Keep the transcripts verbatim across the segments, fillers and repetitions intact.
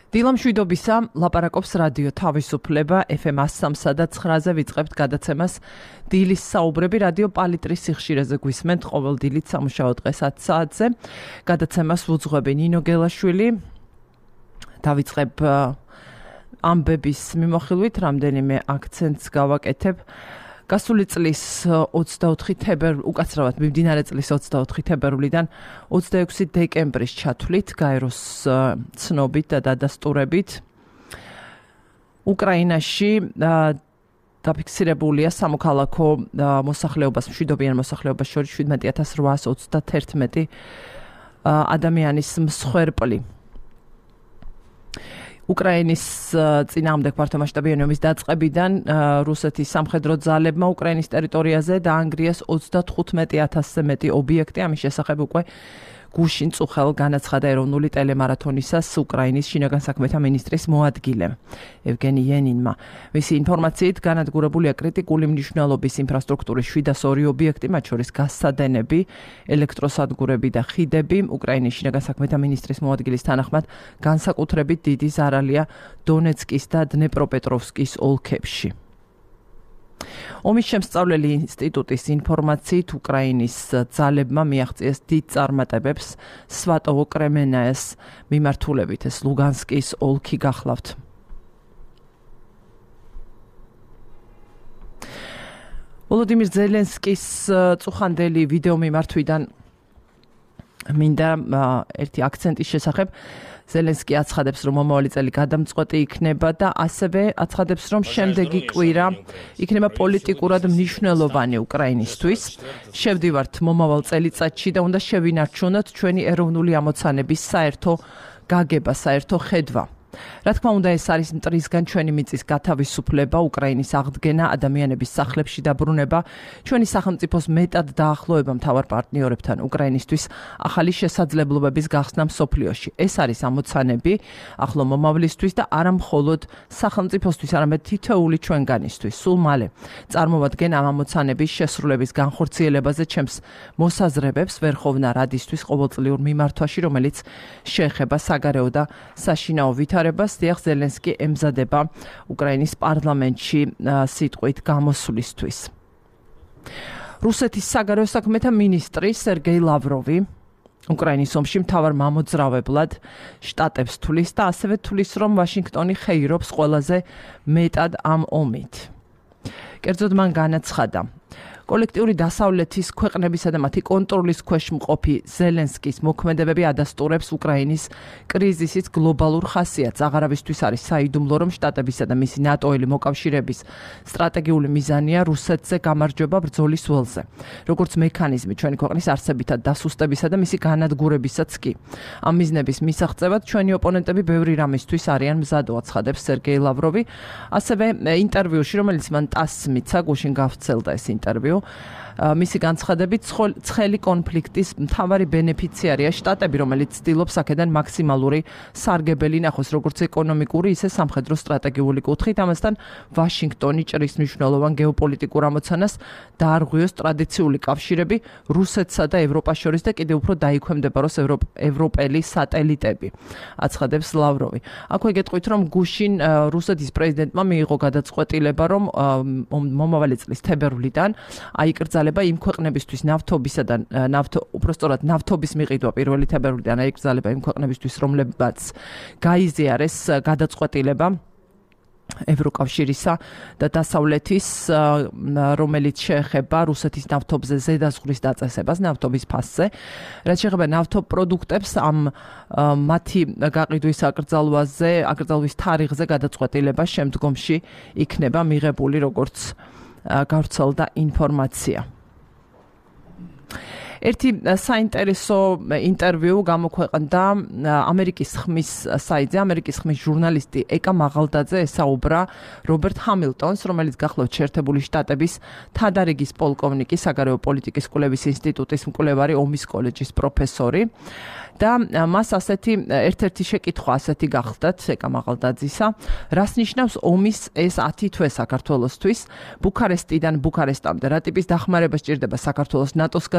დილამშვიდობისა, ლაპარაკობს რადიო თავისუფლება ეფ ემ სამსა და ცხრაზე ვიწყებთ გადაცემას დილის საუბრები რადიო პალიტრის სიხშირეზე გვისმენთ ყოველ დილით სამუშაო დღეს ათ საათზე. გადაცემას ვუძღვები ნინო გელაშვილი. დავიწყებ ამბების მიმოხილვით, რამდენიმე აქცენტს გავაკეთებ. გასული წლის ოცდაოთხი თებერვლის, უკაცრავად მიმდინარე წლის ოცდაოთხი თებერვლიდან ოცდაექვსი დეკემბრის ჩათვლით, გაეროს ცნობით და დადასტურებით უკრაინაში დაფიქსირებულია სამოქალაქო მოსახლეობას, მშვიდობიან მოსახლეობას შორის შვიდმეტი ათას რვაას ოცდათერთმეტი ადამიანის მსხვერპლი. უკრაინის წინააღმდეგ მართლმასშტაბიანი ომის დაწყებიდან რუსეთის სამხედრო ძალებმა უკრაინის ტერიტორიაზე დაანგრიეს ოცდათხუთმეტი ათასზე მეტი ობიექტი. ამის შესახებ უკვე გუშინ წუხელ განაცხადა ეროვნული ტელემარათონისას უკრაინის შინაგან საქმეთა მინისტრის მოადგილემ ევგენი იანინმა. მისი ინფორმაციით განადგურებულია კრიტიკული მნიშვნელობის ინფრასტრუქტურის შვიდას ორი ობიექტი, მათ შორის გაზსადენები, ელექტროსადგურები და ხიდები. უკრაინის შინაგან საქმეთა მინისტრის მოადგილის თანახმად განსაკუთრებით დიდი ზარალია დონეცკის და დნეპროპეტროვსკის ოლქებში. ომის შემსწავლელი ინსტიტუტის ინფორმაციით უკრაინის ძალებმა მიაღწიეს დიდ წარმატებებს სვატოვო-კრემენაეს მიმართულებით, ეს ლუგანსკის ოლქი გახლავთ. ვოლოდიმირ ზელენსკის წუხანდელი ვიდეო მიმართვიდან მინდა ერთი აქცენტის შესახებ. ზელენსკი აცხადებს, რომ მომავალი წელი გადამწყვეტი იქნება და ასევე აცხადებს, რომ შემდეგი კვირა იქნება პოლიტიკურად მნიშვნელოვანი უკრაინისთვის. შევდივართ მომავალ წელიწადში და უნდა შევინარჩუნოთ ჩვენი ეროვნული ამოცანების საერთო გაგება, საერთო ხედვა. რა თქმა უნდა, ეს არის მტრისგან ჩვენი მიწის გათავისუფლება, უკრაინის აღდგენა, ადამიანების სახლებში დაბრუნება, ჩვენი სახელმწიფოს მეტად დაახლოება მთავარ პარტნიორებთან, უკრაინისთვის ახალი შესაძლებლობების გახსნა მსოფლიოში. ეს არის ამოცანები ახლო მომავლისთვის და არა მხოლოდ სახელმწიფოსთვის, არამედ თითოეული ჩვენგანისთვის. სულ მალე წარმოვადგენ ამ ამოცანების შესრულების განხორციელებაზე ჩემს მოსაზრებებს ვერხოვნა რადისთვის ყოველწლიურ მიმართვაში, რომელიც შეეხება საგარეო და საშინაო ვითარებას. დიახ, ზელენსკი ემზადება უკრაინის პარლამენტში სიტყვით გამოსვლისთვის. რუსეთის საგარეო საქმეთა მინისტრი სერგეი ლავროვი უკრაინის ომში მთავარ მამოძრავებლად შტატებს თulis და ასევე თulis, რომ ვაშინგტონი ხეირობს ყველაზე მეტად ამ ომით. კერძოდ მან განაცხადა, კოლექტიური დასავლეთის ქვეყნებისა და მათი კონტროლის ქვეშ მყოფი ზელენსკის მოქმედებები ადასტურებს უკრაინის კრიზისის გლობალურ ხასიათს. აღარავისთვის არის საიდუმლო, რომ შტატებისა და მისი ნატოელი მოკავშირეების სტრატეგიული მიზანია რუსეთზე გამარჯვება ბრძოლის ველზე, როგორც მექანიზმი ჩვენი ქვეყნის არსებითად დასუსტებისა და მისი განადგურებისაც კი. ამ მიზნების მისაღწევად ჩვენი ოპონენტები ბევრი რამისთვის არიან მზადო, აცხადებს სერგეი ლავროვი. ასევე ინტერვიუში, რომელიც მან ტასს მიცა, გუშინ გავრცელდა ეს ინტერვიუ, მისი განცხადებით, ცხელი კონფლიქტის მთავარი ბენეფიციარია შტატები, რომელიც ცდილობს აქედან მაქსიმალური სარგებელი ნახოს, როგორც ეკონომიკური, ისე სამხედრო სტრატეგიული კუთხით. ამასთან ვაშინგტონი ჭრის მნიშვნელოვან გეოპოლიტიკურ ამოცანას დაარღვიოს ტრადიციული კავშირები რუსეთსა და ევროპას შორის და კიდევ უფრო დაიქვემდებაროს ევროპელი სატელიტები, აცხადებს ლავროვი. აქვე გეტყვით, რომ გუშინ რუსეთის პრეზიდენტმა მიიღო გადაწყვეტილება, რომ მომავალი წლის თებერვლიდან აიკრძალება იმ ქვეყნებისთვის ნავთობისა და ნავთო უпростоრად ნავთობის მიყიდვა პირველი თებერვლიდან აიკრძალება იმ ქვეყნებისთვის, რომლებიც გაიზიარეს გადაწყვეტილება ევროკავშირისა და დასავლეთის, რომელიც შეეხება რუსეთის ნავთობზე ზედაზღვრის დაწესებას ნავთობის ფასზე. რაც შეეხება ნავთობპროდუქტებს, ამ მათი გაყიდვის აკრძალვაზე, აკრძალვის თარიღზე გადაწყვეტილება შემდგომში იქნება მიღებული, როგორც გავრცელდა ინფორმაცია. ერთი საინტერესო ინტერვიუ გამოქვეყნდა ამერიკის ხმის საიტზე. ამერიკის ხმის ჟურნალისტი ეკა მაღალდაძე ესაუბრა რობერტ ჰამილტონს, რომელიც გახლავთ შეერთებული შტატების თადარიგის პოლკოვნიკი, საგარეო პოლიტიკის კვლევის ინსტიტუტის მკვლევარი, ომის კოლეჯის პროფესორი. და მას ასეთი ერთ-ერთი შეკითხვა ასეთი გახლდათ ეკა მაღალდაძისა, რას ნიშნავს ომის ეს ათი თვე საქართველოსთვის, ბუქარესტიდან ბუქარესტამდე, რა ტიპის დახმარება სჭირდება საქართველოს ნატოსგან და რისი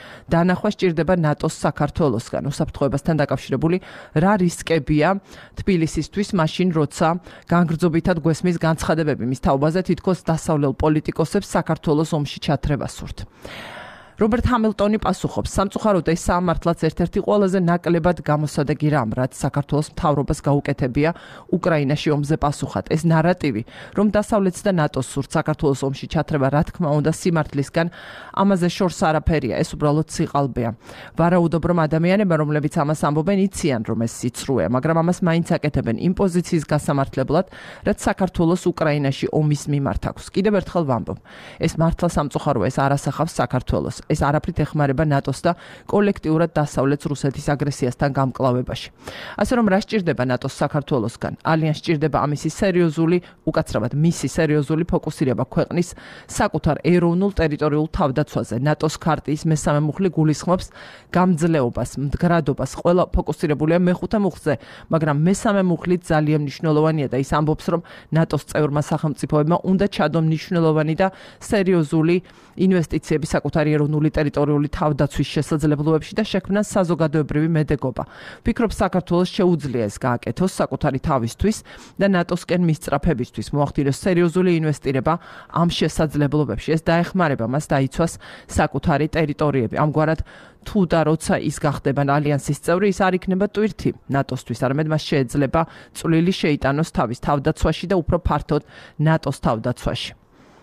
დანახვა სჭირდება ნატოს საქართველოსგან. უსაფრთხოებასთან დაკავშირებული რა რისკებია თბილისისთვის, მაშინ როცა განგრძობითად გვესმის განცხადებები მის თაობაზე, თითქოს დასავლელ პოლიტიკოსებს საქართველოს ომში ჩათრება სურთ. რობერტ ჰამილტონი პასუხობს, სამწუხაროდ ეს სამართლაც ერთ-ერთი ყველაზე ნაკლებად გამოსადეგი რამ, რაც საქართველოს მთავრობას გაუკეთებია უკრაინაში ომზე პასუხად. ეს ნარატივი, რომ დასავლეთს და ნატოს სურთ საქართველოს ომში ჩათრება, რა თქმა უნდა, სიმართლისგან ამაზე შორს არაფერია, ეს უბრალოდ სიყალბეა. ვარაუდობ, რომ ადამიანებმა, რომლებიც ამას ამბობენ, იციან, რომ ეს სიცრუეა, მაგრამ ამას მაინც აკეთებენ იმ პოზიციის გასამართლებლად, რაც საქართველოს უკრაინაში ომის მიმართ აქვს. კიდევ ერთხელ ვამბობ, ეს მართლა სამწუხაროა, ეს არ ასახავს საქართველოს. ეს არაფრით ეხმარება ნატოს და კოლექტიურად დასავლეთს რუსეთის აგრესიასთან გამკლავებაში. ასე რომ რა სჭირდება ნატოს საქართველოსგან? ალიანს სჭირდება ამისი სერიოზული, უკაცრავად მისი სერიოზული ფოკუსირება ქვეყნის საკუთარ ეროვნულ ტერიტორიულ თავდაცვაზე. ნატოს ქარტიის მესამე მუხლი გულისხმობს გამძლეობას, მდგრადობას, ყველა ფოკუსირებულია მეხუთე მუხლზე, მაგრამ მესამე მუხლი ძალიან მნიშვნელოვანია და ის ამბობს, რომ ნატოს წევრმა სახელმწიფოებმა უნდა ჩადონ მნიშვნელოვანი და სერიოზული ინვესტიციები საკუთარი ეროვნული ტერიტორიული თავდაცვის შესაძლებლობებში და შექმნან საზოგადოებრივი მედეგობა. ვფიქრობ, საქართველოს შეუძლია ეს გააკეთოს საკუთარი თავისთვის და ნატოსკენ მისწრაფებისთვის, მოახდინოს სერიოზული ინვესტირება ამ შესაძლებლობებში. ეს დაეხმარება მას დაიცვას საკუთარი ტერიტორიები. ამგვარად თუ და როცა ის გახდება ალიანსის წევრი, ის არ იქნება ტვირთი ნატოსთვის, არამედ მას შეეძლება წვლილი შეიტანოს თავის თავდაცვაში და უფრო ფართოდ ნატოს თავდაცვაში.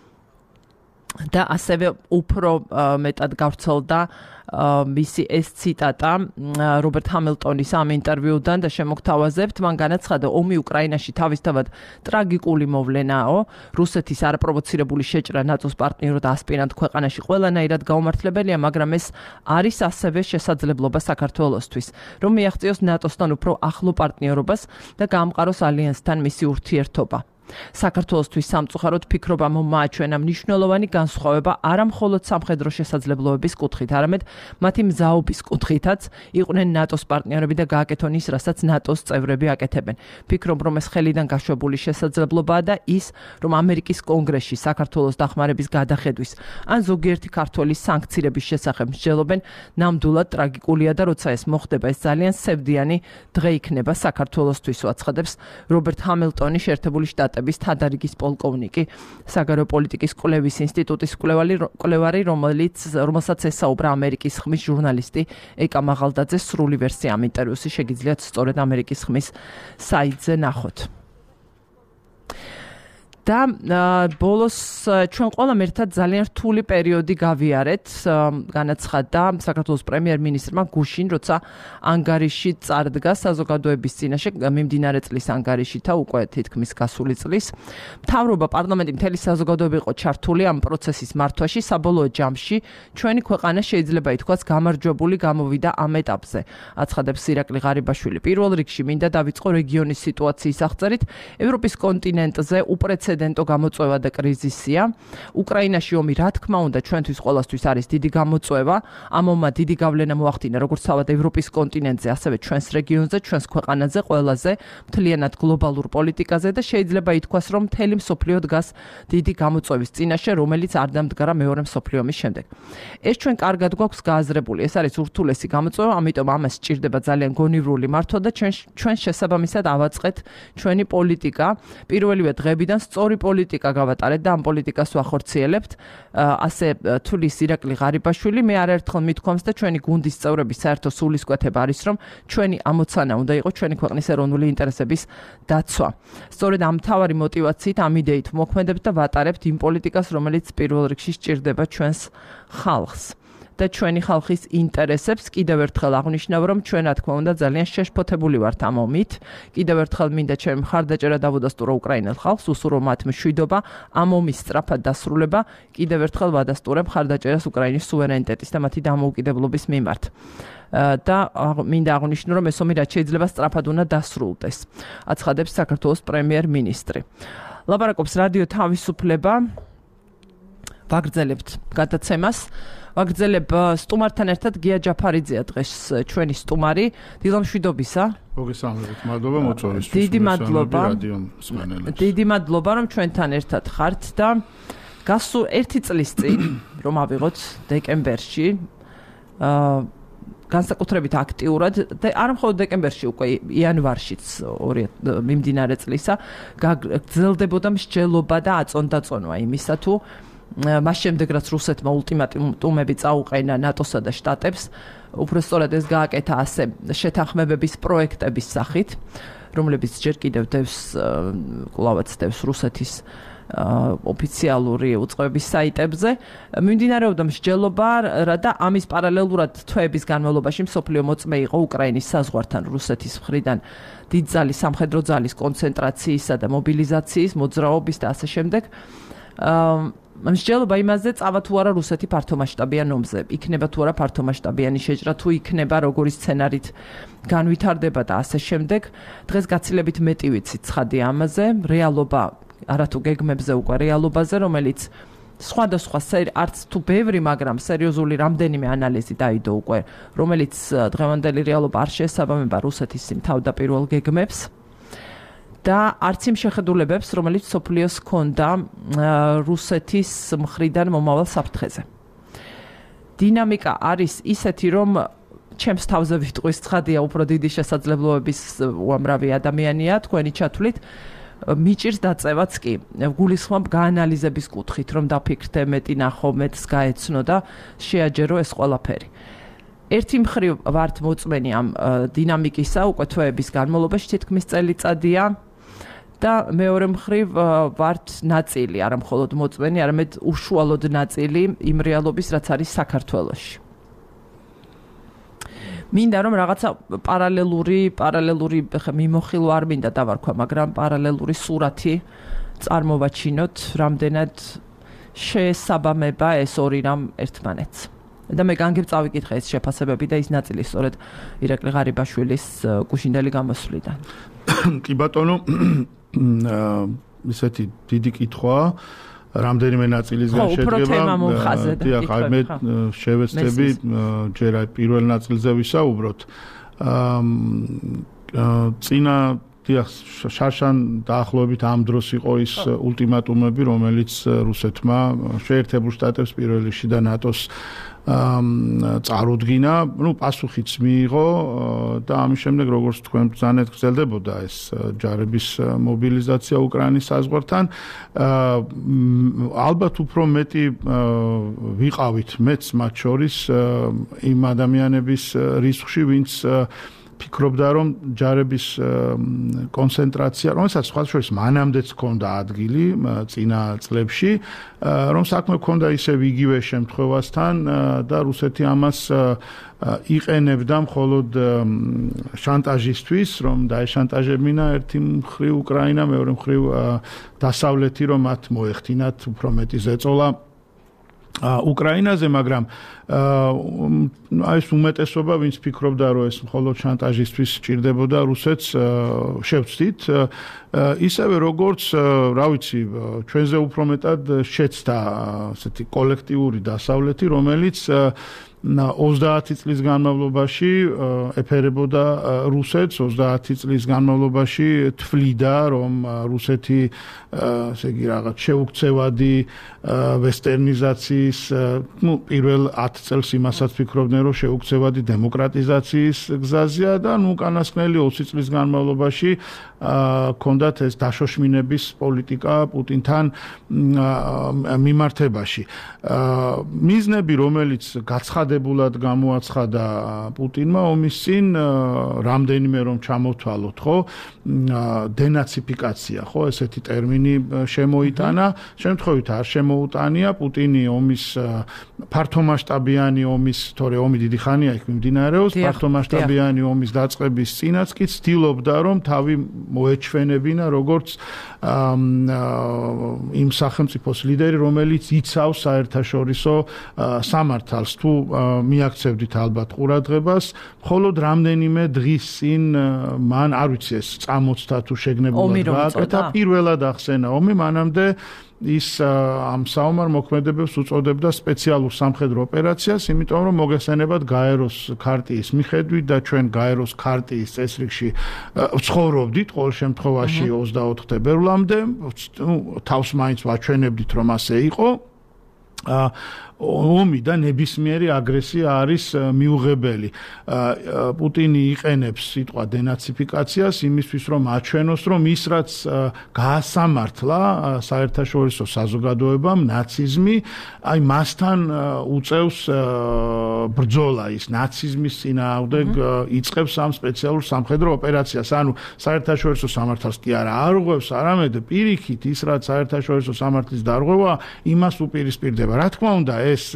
და ასევე უფრო მეტად გავრცელდა მისი ეს ციტატა რობერტ ჰამილტონის ამ ინტერვიუდან და შემოგთავაზებთ, მან განაცხადა, ომი უკრაინაში თავისთავად ტრაგიკული მოვლენაო, რუსეთის არაპროვოცირებული შეჭრა ნატოს პარტნიორად ასპირანტ ქვეყანაში ყველანაირად გაუმართლებელია, მაგრამ ეს არის ასევე შესაძლებლობა საქართველოსთვის, რომ მიაღწიოს ნატოსთან უფრო ახლო პარტნიორობას და გაამყაროს ალიანსთან მისი ურთიერთობა. საქართველოსთვის სამწუხაროდ ფიქრობ ამ მოაჩვენა მნიშვნელოვანი განსხვავება არა მხოლოდ სამხედრო შესაძლებლობების კუთხით, არამედ მათი მზაობის კუთხითაც იყვნენ ნატოს პარტნიორები და გააკეთონ ის, რასაც ნატოს წევრები აკეთებენ. ფიქრობ, რომ ეს ხელიდან გაშვებული შესაძლებლობაა და ის, რომ ამერიკის კონგრესში საქართველოს დახმარების გადახედვის ან ზოგიერთი ქართველის სანქციების შესახებ მსჯელობენ, ნამდვილად ტრაგიკულია და როცა ეს მოხდება, ეს ძალიან სევდიანი დღე იქნება საქართველოსთვის, აცხადებს რობერტ ჰამილტონი, შეერთებული შტატების თადარიგის პოლკოვნიკი, საგარეო პოლიტიკის კვლევის ინსტიტუტის კვლევარი, რომელიც რომელსაც ესაუბრა ამერიკის ხმის ჟურნალისტი ეკა მაღალდაძე. სრული ვერსია ამ ინტერვიუსი შეგიძლიათ სწორედ ამერიკის ხმის საიტზე ნახოთ. და ბოლოს ჩვენ ყველამ ერთად ძალიან რთული პერიოდი გავიარეთ, განაცხადა საქართველოს პრემიერ-მინისტრმა გუშინ, როცა ანგარიში წარდგა საზოგადოების წინაშე მიმდინარე წლის ანგარიშითა უკვე თითქმის გასული წლის. მთავრობა, პარლამენტი, მთელი საზოგადოება იყო ჩართული ამ პროცესის მართვაში. საბოლოო ჯამში ჩვენი ქვეყანა შეიძლება ითქვას გამარჯვებული გამოვიდა ამ ეტაპზე, აცხადებს ირაკლი ღარიბაშვილი. პირველ რიგში მინდა დავიწყო რეგიონის სიტუაციის აღწერით. ევროპის კონტინენტზე უპრეცედენტო გამოწვევა და კრიზისია. უკრაინაში ომი, რა თქმა უნდა, ჩვენთვის ყველასთვის არის დიდი გამოწვევა. ამ ომმა დიდი გავლენა მოახდინა როგორც თავად ევროპის კონტინენტზე, ასევე ჩვენს რეგიონზე, ჩვენს ქვეყანაზე, ყველაზე მთლიანად გლობალურ პოლიტიკაზე და შეიძლება ითქვას, რომ მთელი მსოფლიო დგას დიდი გამოწვევის წინაშე, რომელიც არ დამდგარა მეორე მსოფლიო ომის შემდეგ. ეს ჩვენ კარგად გვაქვს გააზრებული. ეს არის ურთულესი გამოწვევა, ამიტომ ამას სჭირდება ძალიან გონივრული მართვა და ჩვენ ჩვენ შესაბამისად ავაწყეთ ჩვენი პოლიტიკა. პირველივე დღეებიდან სწორი პოლიტიკა გავატარეთ და ამ პოლიტიკას ვახორციელებთ. ასე თulis ირაკლი ღარიბაშვილი. მე არაერთხელ მithქვამს და ჩვენი გუნდის წევრების საერთო სულისკვეთება არის, რომ ჩვენი ამოცანა უნდა იყოს ჩვენი ქვეყნის ეროვნული ინტერესების დაცვა. სწორედ ამ მთავარი მოტივაციით, ამ იდეით მოქმედებთ და ვატარებთ იმ პოლიტიკას, რომელიც პირველ რიგში სჭირდება ჩვენს ხალხს და ჩვენი ხალხის ინტერესებს. კიდევ ერთხელ აღნიშნავ, რომ ჩვენ, რა თქმა უნდა, ძალიან შეშფოთებული ვართ ამ ომით. კიდევ ერთხელ მინდა ჩემი მხარდაჭერა დავუდასტურო უკრაინელ ხალხს, უსურვო მათ მშვიდობა, ამ ომის სწრაფად დასრულება. კიდევ ერთხელ ვადასტურებ მხარდაჭერას უკრაინის სუვერენიტეტის და მათი დამოუკიდებლობის მიმართ. და მინდა აღნიშნო, რომ ეს ომი რაც შეიძლება სწრაფად უნდა დასრულდეს, აცხადებს საქართველოს პრემიერ-მინისტრი. ლაპარაკობს რადიო თავისუფლება. ვაგრძელებთ გადაცემას. ვაგრძელებ სტუმართან ერთად გია ჯაფარიძეა დღეს ჩვენი სტუმარი. დილამშვიდობისა. მოგესალმებით, მადლობა მოწვევისთვის. დიდი მადლობა. რადიო მსმენელებს. დიდი მადლობა, რომ ჩვენთან ერთად ხართ და გასულ ერთი წლის წინ, რომ ავიღოთ დეკემბერში აა განსაკუთრებით აქტიურად და არ მხოლოდ დეკემბერში, უკვე იანვარშიც მიმდინარე წლისა გაგრძელდებოდა მსჯელობა და აწონდაწონვა იმისა თუ მას შემდეგ რაც რუსეთმა ულტიმატუმები წაუყენა ნატოსა და შტატებს, უფრო სწორად ეს გააკეთა ასე შეთანხმებების პროექტების სახით, რომლებიც ჯერ კიდევ დევს კვლავაც დევს რუსეთის ოფიციალური უწყებების საიტებზე, მიმდინარეობდა მსჯელობა და ამის პარალელურად თვეების განმავლობაში მსოფლიო მოწმე იყო უკრაინის საზღვართან რუსეთის მხრიდან დიდძალი სამხედრო ძალის კონცენტრაციისა და მობილიზაციის, მოძრაობის და ასე შემდეგ. მსჯელობა იმაზე წავა თუ არა რუსეთი ფართომასშტაბიან ომზე, იქნება თუ არა ფართომასშტაბიანი შეჭრა, თუ იქნება როგორი სცენარით განვითარდება და ასე შემდეგ. დღეს გაცილებით მეტი ვიცით ცხადია ამაზე, რეალობა არათუ გეგმებზე უკვე რეალობაზე, რომელიც სხვადასხვა არც თუ ბევრი, მაგრამ სერიოზული რამდენიმე ანალიზი დაიდო უკვე, რომელიც დღევანდელი რეალობა არ შეესაბამება რუსეთის იმ თავდაპირველ გეგმებს და არც იმ შეხედულებებს, რომელიც მსოფლიოს ჰქონდა რუსეთის მხრიდან მომავალ საფრთხეზე. დინამიკა არის ისეთი, რომ ჩემს თავზე ვიტყვის ცხადია, უფრო დიდი შესაძლებლობების უამრავი ადამიანია თქვენი ჩათვლით. მიჭირს დაწევაც კი გულისხმობ გაანალიზების კუთხით, რომ დაფიქრდე, მეტი ნახო, მეტს გაეცნო და შეაჯერო ეს ყველაფერი. ერთი მხრივ ვართ მოწმენი ამ დინამიკისა უკვე თვეების განმავლობაში, თითქმის წელიწადია და მეორე მხრივ ვართ ნაწილი, არა მხოლოდ მოწმენი, არამედ უშუალოდ ნაწილი იმ რეალობის, რაც არის საქართველოში. მინდა რომ რაღაცა პარალელური, პარალელური მიმოხილვა არ მინდა დავარქვა, მაგრამ პარალელური სურათი წარმოვაჩინოთ, რამდენად შეესაბამება ეს ორი რამ ერთმანეთს. და მე განგებ წავიკითხე ეს შეფასებები და ის ნაწილი სწორედ ირაკლი ღარიბაშვილის გუშინდელი გამოსვლიდან. კი ბატონო, ისეთი დიდი კითხვაა. რამდენიმე ნაწილისგან შედგება. დიახ, მე შევეცდები ჯერ პირველ ნაწილზე ვისაუბროთ. წინა დიახ, შარშან დაახლოებით ამ დროს იყო ის ულტიმატუმები, რომელიც რუსეთმა შეერთებულ შტატებს პირველ რიგში და ნატოს წარუდგინა, ну პასუხიც მიიღო და ამის შემდეგ როგორც თქვენ ბრძანეთ გრძელდებოდა ეს ჯარების მობილიზაცია უკრაინის საზღვართან. ალბათ უფრო მეტი ვიყავით მეც მათ შორის იმ ადამიანების რისხში, ვინც ფიქრობდა რომ ჯარების კონცენტრაცია, რომელსაც სხვა შორის მანამდეც ჰქონდა ადგილი წინა წლებში, რომ საქმე ჰქონდა ისევ იგივე შემთხვევასთან და რუსეთი ამას იყენებდა მხოლოდ შანტაჟისთვის, რომ დაეშანტაჟებინა ერთი მხრივ უკრაინა, მეორე მხრივ დასავლეთი, რომ მათ მოეხდინათ უფრო მეტი ზეწოლა უკრაინაზე, მაგრამ აი ეს უმეტესობა, ვინც ფიქრობდა, რომ ეს მხოლოდ შანტაჟისთვის სჭირდებოდა რუსეთს, შევცდით, ისევე როგორც, რა ვიცი, ჩვენზე უფრო მეტად შეცდა ასეთი კოლექტიური დასავლეთი, რომელიც ოცდაათი წლის განმავლობაში ეფერებოდა რუსეთს, ოცდაათი წლის განმავლობაში თვლიდა, რომ რუსეთი ესე იგი რაღაც შეუქცევადი ვესტერნიზაციის, ну, პირველ ათ წელს იმასაც ფიქრობდნენ, რომ შეუქცევადი დემოკრატიზაციის გზაზეა და ну, უკანასკნელი ოცი წლის განმავლობაში ჰქონდათ ეს დაშოშმინების პოლიტიკა პუტინთან მიმართებაში. მიზნები, რომელიც გაცხადებულად გამოაცხადა პუტინმა ომის წინ, რამდენიმე რომ ჩამოთვალოთ, ხო, დენაციფიკაცია, ხო, ესეთი ტერმინი შემოიტანა, შემთხვევით არ შემოუტანია, პუტინი ომის ფართომასშტაბიანი ომის, თორე ომი დიდი ხანია იქ მიმდინარეობს, ფართომასშტაბიანი ომის დაწყების წინაც კი ცდილობდა, რომ თავი მოეჩვენებინა როგორც იმ სახელმწიფოს ლიდერი, რომელიც იცავს საერთაშორისო სამართალს. თუ მიაქცევდით ალბათ ყურადღებას, მხოლოდ რამდენიმე დღის წინ მან არ ვიცი ეს წამოწთა თუ შეგნებულად გააკეთა, პირველად ახსენა ომი, მანამდე ის ამ საომარ მოქმედებებს უწოდებდა სპეციალურ სამხედრო ოპერაციას, იმიტომ რომ მოგესწენებათ გაეროს ქარტიის მიხედვით და ჩვენ გაეროს ქარტიის წესრიგში ვცხოვრობდით ყოველ შემთხვევაში ოცდაოთხ თებერვლამდე, თავს მაინც ვაჩვენებდით რომ ასე იყო. ომი და ნებისმიერი აგრესია არის მიუღებელი. პუტინი იყენებს სიტყვა დენაციფიკაციას იმისთვის, რომ აჩვენოს, რომ ის რაც გაასამართლა საერთაშორისო საზოგადოებამ ნაციზმი, აი მასთან უწევს ბრძოლა, ის ნაციზმის წინააღმდეგ იწყებს ამ სპეციალურ სამხედრო ოპერაციას. ანუ საერთაშორისო სამართალს კი არა არღვევს, არამედ პირიქით ის რაც საერთაშორისო სამართლის დარღვევა, იმას უპირისპირდება. რა თქმა უნდა, ეს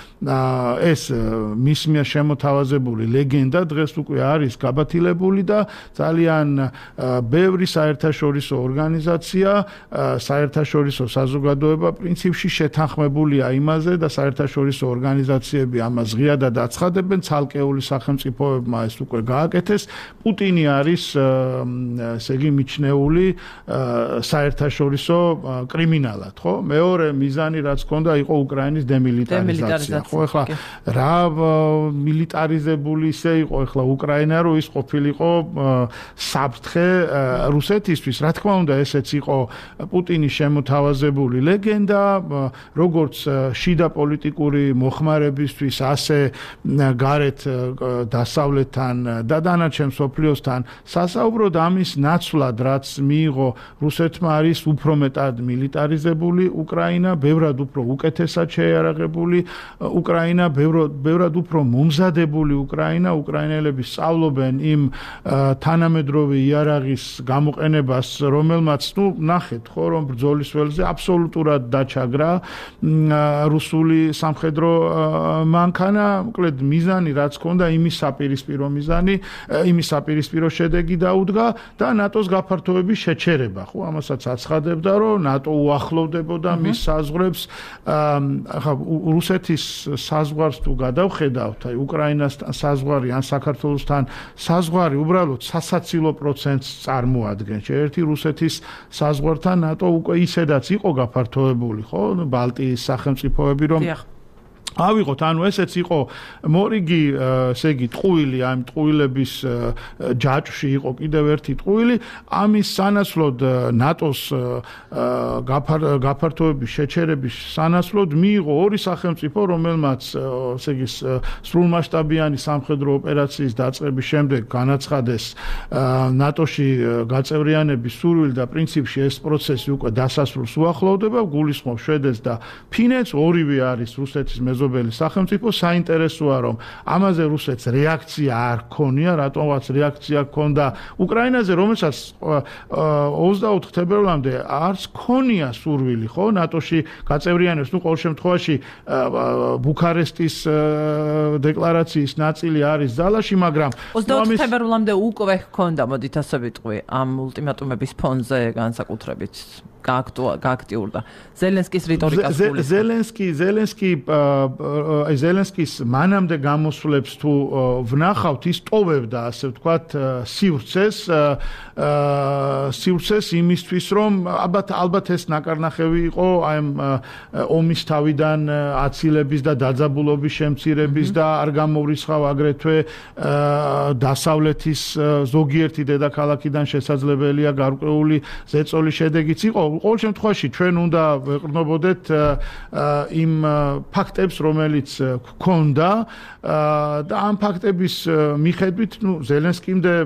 ეს მის მიერ შემოთავაზებული ლეგენდა დღეს უკვე არის გაბათილებული და ძალიან ბევრი საერთაშორისო ორგანიზაცია, საერთაშორისო საზოგადოება პრინციპში შეთანხმებულია იმაზე და საერთაშორისო ორგანიზაციები ამას ღიადად აცხადებენ, ცალკეული სახელმწიფოებმა ეს უკვე გააკეთეს. პუტინი არის ესე იგი მიჩნეული საერთაშორისო კრიმინალად, ხო? მეორე მიზანი რაც ჰქონდა იყო უკრაინის დემილიტარიზაცია. ხო, ეხლა რა მილიტარიზებული ისე იყო ეხლა უკრაინა, რომ ის ყოფილიყო საფრთხე რუსეთისთვის. რა თქმა უნდა, ესეც იყო პუტინის შემოთავაზებული ლეგენდა, როგორც შიდა პოლიტიკური მოხმარებისთვის, ასე გარეთ დასავლეთთან და დანარჩენ მსოფლიოსთან სასაუბროდ ამის ნაცვლად, რაც მიიღო რუსეთმა, არის უფრო მეტად მილიტარიზებული უკრაინა, ბევრად უფრო უკეთესად შეიარაღებული უკრაინა, ბევრად უფრო მომზადებული უკრაინა. უკრაინელები სწავლობენ იმ თანამედროვე იარაღის გამოყენებას, რომელმაც, ნუ ნახეთ, ხო, რომ ბრძოლის ველზე აბსოლუტურად დაჩაგრა რუსული სამხედრო მანქანა. მოკლედ მიზანი რაც ჰქონდა, იმის საპირისპირო მიზანი, იმის საპირისპირო შედეგი დაუდგა და ნატოს გაფართოების შეჩერება. ხო, ამასაც აცხადებდა, რომ ნატო უახლოვდებოდა მის საზღვრებს. ახლა რუსეთის საზღვარს თუ გადავხედავთ, აი უკრაინასთან საზღვარი ან საქართველოსთან საზღვარი უბრალოდ სასაცილო პროცენტს წარმოადგენს. ერთი რუსეთის საზღვართან ნატო უკვე ისედაც იყო გაფართოებული, ხო, ბალტიის სახელმწიფოები, რომ ავიღოთ, ანუ ესეც იყო მორიგი, ესე იგი, ტყუილი, ამ ტყუილების ჯაჭვში იყო კიდევ ერთი ტყუილი. ამის სანაცვლოდ ნატოს გაფართოების შეჩერების სანაცვლოდ მიიღო ორი სახელმწიფო, რომელმაც, ესე იგი, სრულმასშტაბიანი სამხედრო ოპერაციის დაწყების შემდეგ განაცხადეს ნატოში გაწევრიანების სურვილი და პრინციპში ეს პროცესი უკვე დასასრულს უახლოვდება. გულისხმობს შვედეთს და ფინეთს, ორივე არის რუსეთის მეზობელი სახელმწიფო. საინტერესოა, რომ ამაზე რუსეთს რეაქცია არ ქონია, რატომაც რეაქცია ქონდა უკრაინაზე, რომელსაც ოცდაოთხ თებერვალამდე არც ქონია სურვილი, ხო, ნატოში გაწევრიანებს. ნუ ყოველ შემთხვევაში ბუქარესტის დეკლარაციის ნაწილი არის ძალაში, მაგრამ ოცდაოთხ თებერვალამდე უკვე ჰქონდა, მოდით ასე ვიტყვი, ამ ულტიმატუმების ფონზე განსაკუთრებით გააქტიურდა. ზელენსკის რიტორიკას გულისხმობს. ზელენსკი, ზელენსკი აი ზელენსკის მანამდე გამოსვლებს თუ ვნახავთ, ის ტოვებდა, ასე ვთქვათ, სივრცეს, სივრცეს იმისთვის, რომ ალბათ ალბათ ეს ნაკარნახევი იყო აი ომის თავიდან აცილების და დაძაბულობის შემცირების და არ გამოვრიცხავ აგრეთვე დასავლეთის ზოგიერთი დედაქალაქიდან შესაძლებელია გარკვეული ზეწოლის შედეგიც იყო. ყოველ შემთხვევაში ჩვენ უნდა ვეყრდნობოდეთ იმ ფაქტებს, რომელიც გქონდა და ამ ფაქტების მიხედვით, ნუ ზელენსკიმდე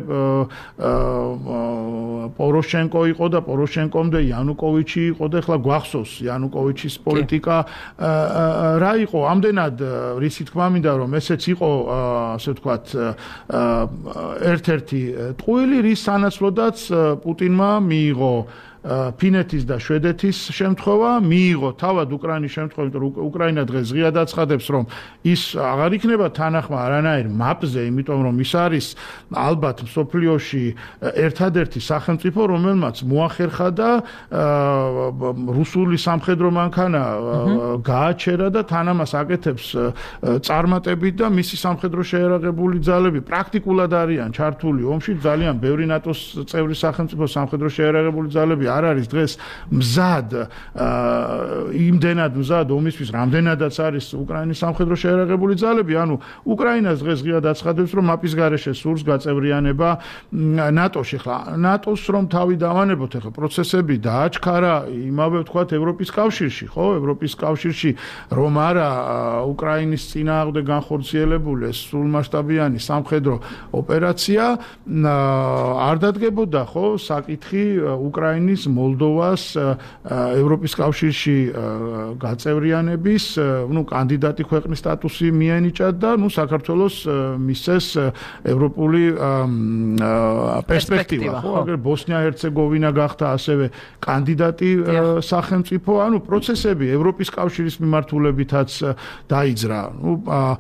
პოროშენკო იყო და პოროშენკომდე იანუკოვიჩი იყო და ახლა გვახსოვს იანუკოვიჩის პოლიტიკა რა იყო. ამდენად რისი თქმა მინდა, რომ ესეც იყო, ასე ვთქვათ, ერთ-ერთი ტყუილი, რის სანაცვლოდაც პუტინმა მიიღო ფინეთის და შვედეთის შემთხვევა, მიიღო თავად უკრაინის შემთხვევა, იმიტომ რომ უკრაინა დღეს ღიად აცხადებს, რომ ის აღარ იქნება თანახმა არანაირ მაპზე, იმიტომ რომ ის არის ალბათ მსოფლიოში ერთადერთი სახელმწიფო, რომელმაც მოახერხა და რუსული სამხედრო მანქანა გააჩერა და თან ამას აკეთებს წარმატებით და მისი სამხედრო შეიარაღებული ძალები პრაქტიკულად არიან ჩართული ომში. ძალიან ბევრი ნატოს წევრი სახელმწიფო სამხედრო შეიარაღებული ძალები არ არის დღეს მზად იმდენად მზად ომისთვის, რამდენადაც არის უკრაინის სამხედრო შეერაღებული ძალები, ანუ უკრაინას დღეს ღიად აცხადებს, რომ მაპის გარეშე სურს გაწევრიანება ნატოში. ხლა ნატოს რომ თავი დავანებოთ, ახლა პროცესები დააჩქარა იმავე ვთქვათ ევროპის კავშირში, ხო? ევროპის კავშირში რომ არა უკრაინის წინააღმდეგ განხორციელებული სრულმასშტაბიანი სამხედრო ოპერაცია არ დადგებოდა, ხო, საკითხი უკრაინის, მოლდოვას ევროპის კავშირში გაწევრიანების, ну, კანდიდატი ქვეყნის სტატუსი მიენიჭა და, ну, საქართველოს მისცეს ევროპული პერსპექტივა, ხო, აგერ ბოსნია-ჰერცეგოვინა გახდა ასევე კანდიდატი სახელმწიფო, ანუ პროცესები ევროპის კავშირის მიმართულებითაც დაიძრა. ну,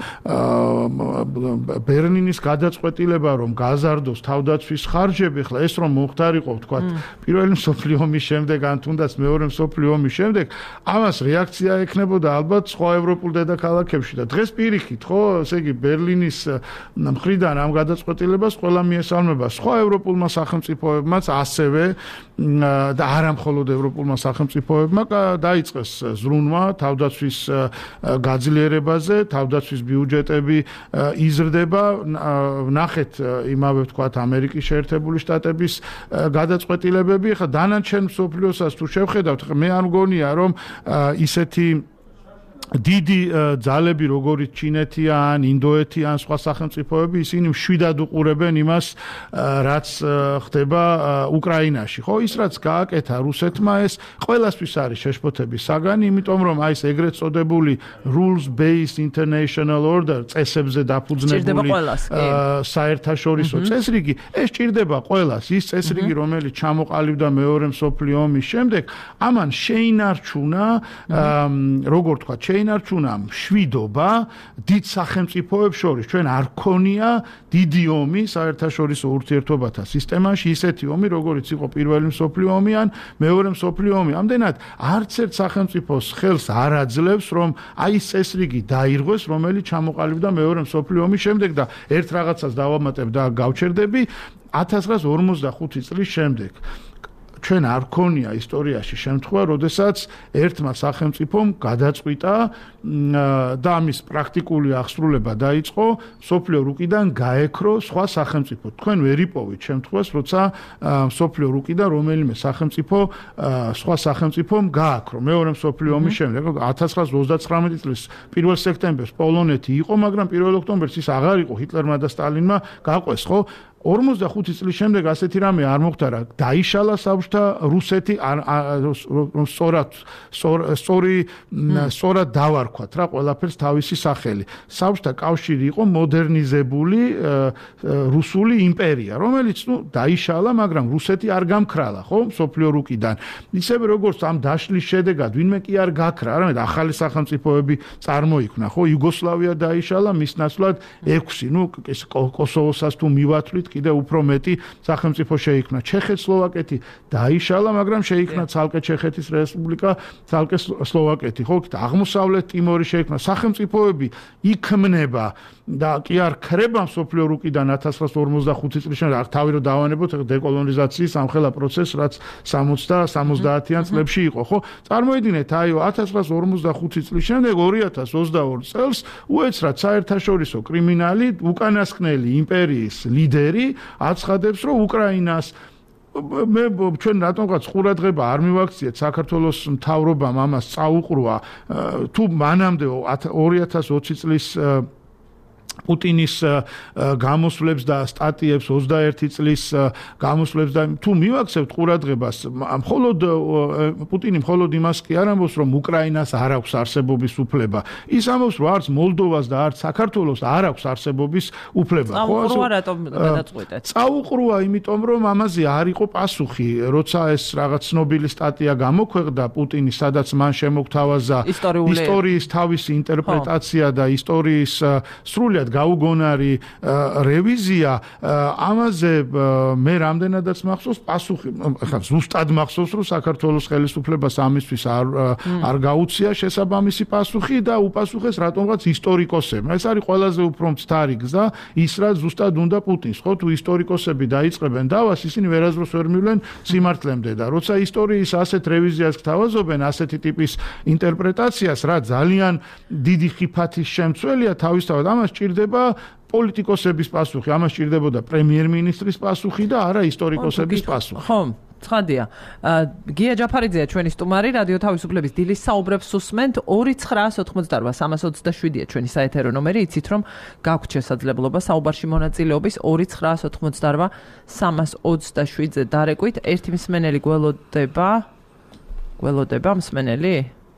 ბერლინის გადაწყვეტილება რომ გაზარდოს თავდაცვის ხარჯები, ხლა ეს რომ მომხდარიყო, ვთქვათ, პირველი მსოფლიო ომის შემდეგ, ან თუნდაც მეორე მსოფლიო ომის შემდეგ, ამას რეაქცია ექნებოდა ალბათ სხვა ევროპულ დედაქალაქებში და დღეს პირიქით, ხო, ესე იგი ბერლინის მხრიდან ამ გადაწყვეტილებას ყველა მიესალმება სხვა ევროპულმა სახელმწიფოებმაც ასევე და არა მხოლოდ ევროპულმა სახელმწიფოებმა დაიწყეს ზრუნვა თავდაცვის გაძლიერებაზე, თავდაცვის ბიუჯეტები იზრდება, ნახეთ იმავე ვთქვათ ამერიკის შეერთებული შტატების გადაწყვეტილებები, ხა დანარჩენ მსოფლიოსაც თუ შევხედავთ, მე არ მგონია რომ ისეთი დიდი ძალები როგორიც ჩინეთი ან ინდოეთი ან სხვა სახელმწიფოები ისინი მშვიდად უყურებენ იმას რაც ხდება უკრაინაში, ხო? ის რაც გააკეთა რუსეთმა ეს ყველასთვის არის შეშფოთების საგანი, იმიტომ რომ აი ეს ეგრეთ წოდებული rules based international order წესებზე დაფუძნებული საერთაშორისო წესრიგი ეს ჭირდება ყველას, ის წესრიგი რომელიც ჩამოყალიბდა მეორე მსოფლიო ომის შემდეგ, ამან შეინარჩუნა როგორ თქვა ინარჩუნა მშვიდობა დიდ სახელმწიფოებს შორის. ჩვენ არ გქონია დიდი ომი საერთაშორისო ურთიერთობათა სისტემაში, ისეთი ომი, როგორიც იყო პირველი მსოფლიო ომი ან მეორე მსოფლიო ომი. ამდენად არც ერთ სახელმწიფოს ხელს არ აძლევს, რომ აი ეს წესრიგი დაირღვეს, რომელიც ჩამოყალიბდა მეორე მსოფლიო ომის შემდეგ და ერთ რაღაცას დავამატებ და გავჩერდები, ათას ცხრაას ორმოცდახუთი წლის შემდეგ. ჩვენ არ გქონია ისტორიაში შემთხვევა, როდესაც ერთმა სახელმწიფომ გადაწყვიტა და ამის პრაქტიკული აღსრულება დაიწყო, მსოფლიო რუკიდან გაექრო სხვა სახელმწიფო. თქვენ ვერ იპოვით შემთხვევას, როცა მსოფლიო რუკიდან რომელიმე სახელმწიფო სხვა სახელმწიფომ გააქრო. მეორე მსოფლიო ომის შემდეგ, ათას ცხრაას ოცდაცხრამეტი წლის პირველ სექტემბერს პოლონეთი იყო, მაგრამ პირველ ოქტომბერს ის აღარ იყო, ჰიტლერმა და სტალინმა გაყვეს, ხო? ორმოცდახუთი წლის შემდეგ ასეთი რამე არ მოხდარა. დაიშალა საბჭოთა რუსეთი, რომ სწორად სწორი სწორად დავარქვათ რა ყველაფერს თავისი სახელი. საბჭოთა კავშირი იყო მოდერნიზებული რუსული იმპერია, რომელიც ნუ დაიშალა, მაგრამ რუსეთი არ გამქრალა, ხო, მსოფლიო რუკიდან. ისევე როგორც ამ დაშლის შედეგად ვინმე კი არ გაქრა, არამედ ახალი სახელმწიფოები წარმოიქმნა, ხო, იუგოსლავია დაიშალა, მის ნაცვლად ექვსი, ნუ ეს კოსოვოსაც თუ მივათვლით კიდე უფრო მეტი სახელმწიფო შეიქმნა. ჩეხეთ-სლოვაკეთი დაიშალა, მაგრამ შეიქმნა ცალკე ჩეხეთის რესპუბლიკა, ცალკე სლოვაკეთი, ხო? აღმოსავლეთ ტიმორი შეიქმნა. სახელმწიფოები იქმნება და კი არ ქრება მსოფლიო რუკიდან ათას ცხრაას ორმოცდახუთი წლის შემდეგ, არ თავი რომ დავანებოთ დეკოლონიზაციის ამხელა პროცესს, რაც სამოცდაათიან წლებში იყო, ხო? წარმოიდგინეთ, აი ათას ცხრაას ორმოცდახუთი წლის შემდეგ ორი ათას ოცდაორი წელს უეცრად საერთაშორისო კრიმინალი, უკანასკნელი იმპერიის ლიდერი აცხადებს, რომ უკრაინას მე ჩვენ რატომღაც ყურადღება არ მივაქციეთ საქართველოს მთავრობამ ამას წაუყრუა თუ მანამდე ორი ათას ოცი წლის პუტინის გამოსვლებს და სტატიებს ოცდაერთი წლის გამოსვლებს და თუ მივაქცევთ ყურადღებას, მხოლოდ პუტინი მხოლოდ იმას კი არ ამბობს, რომ უკრაინას არ აქვს არსებობის უფლება. ის ამბობს, რომ არც მოლდოვას და არც საქართველოს არ აქვს არსებობის უფლება. წაუყრუა რატომ გადაწყვეტეთ? წაუყრუა, იმიტომ რომ ამაზე არ იყო პასუხი, როცა ეს რაღაც ცნობილი სტატია გამოქვეყნდა პუტინის, სადაც მან შემოგთავაზა ისტორიის თავისი ინტერპრეტაცია და ისტორიის სრულიად ერთად გაუგონარი რევიზია, ამაზე მე რამდენადაც მახსოვს პასუხი, ხა ზუსტად მახსოვს, რომ საქართველოს ხელისუფლებას ამისთვის არ არ გაუწია შესაბამისი პასუხი და უპასუხეს რატომღაც ისტორიკოსებმა. ეს არის ყველაზე უფრო მცდარი გზა, ის რაც ზუსტად უნდა პუტინს, ხო, თუ ისტორიკოსები დაიწყებენ დავას, ისინი ვერაზროს ვერ მივლენ სიმართლემდე და როცა ისტორიის ასეთ რევიზიას გთავაზობენ, ასეთი ტიპის ინტერპრეტაციას, რა ძალიან დიდი ხიფათის შემცველია, თავისთავად ამას ჭირდება პოლიტიკოსების პასუხი, ამას ჭირდებოდა პრემიერ-მინისტრის პასუხი და არა ისტორიკოსების პასუხი. ხო, ცხადია. გია ჯაფარიძეა ჩვენი სტუმარი, რადიო თავისუფლების დილის საუბრებს უსმენთ. ორი ცხრაას ოცდაოთხმოცდაოთხ სამას ოცდაშვიდია ჩვენი საეთერო ნომერი, იცით რომ გაქვთ შესაძლებლობა საუბარში მონაწილეობის ორი ცხრაას ოცდაოთხ სამას ოცდაშვიდზე დარეკვით. ერთი მსმენელი გველოდება. გველოდება მსმენელი?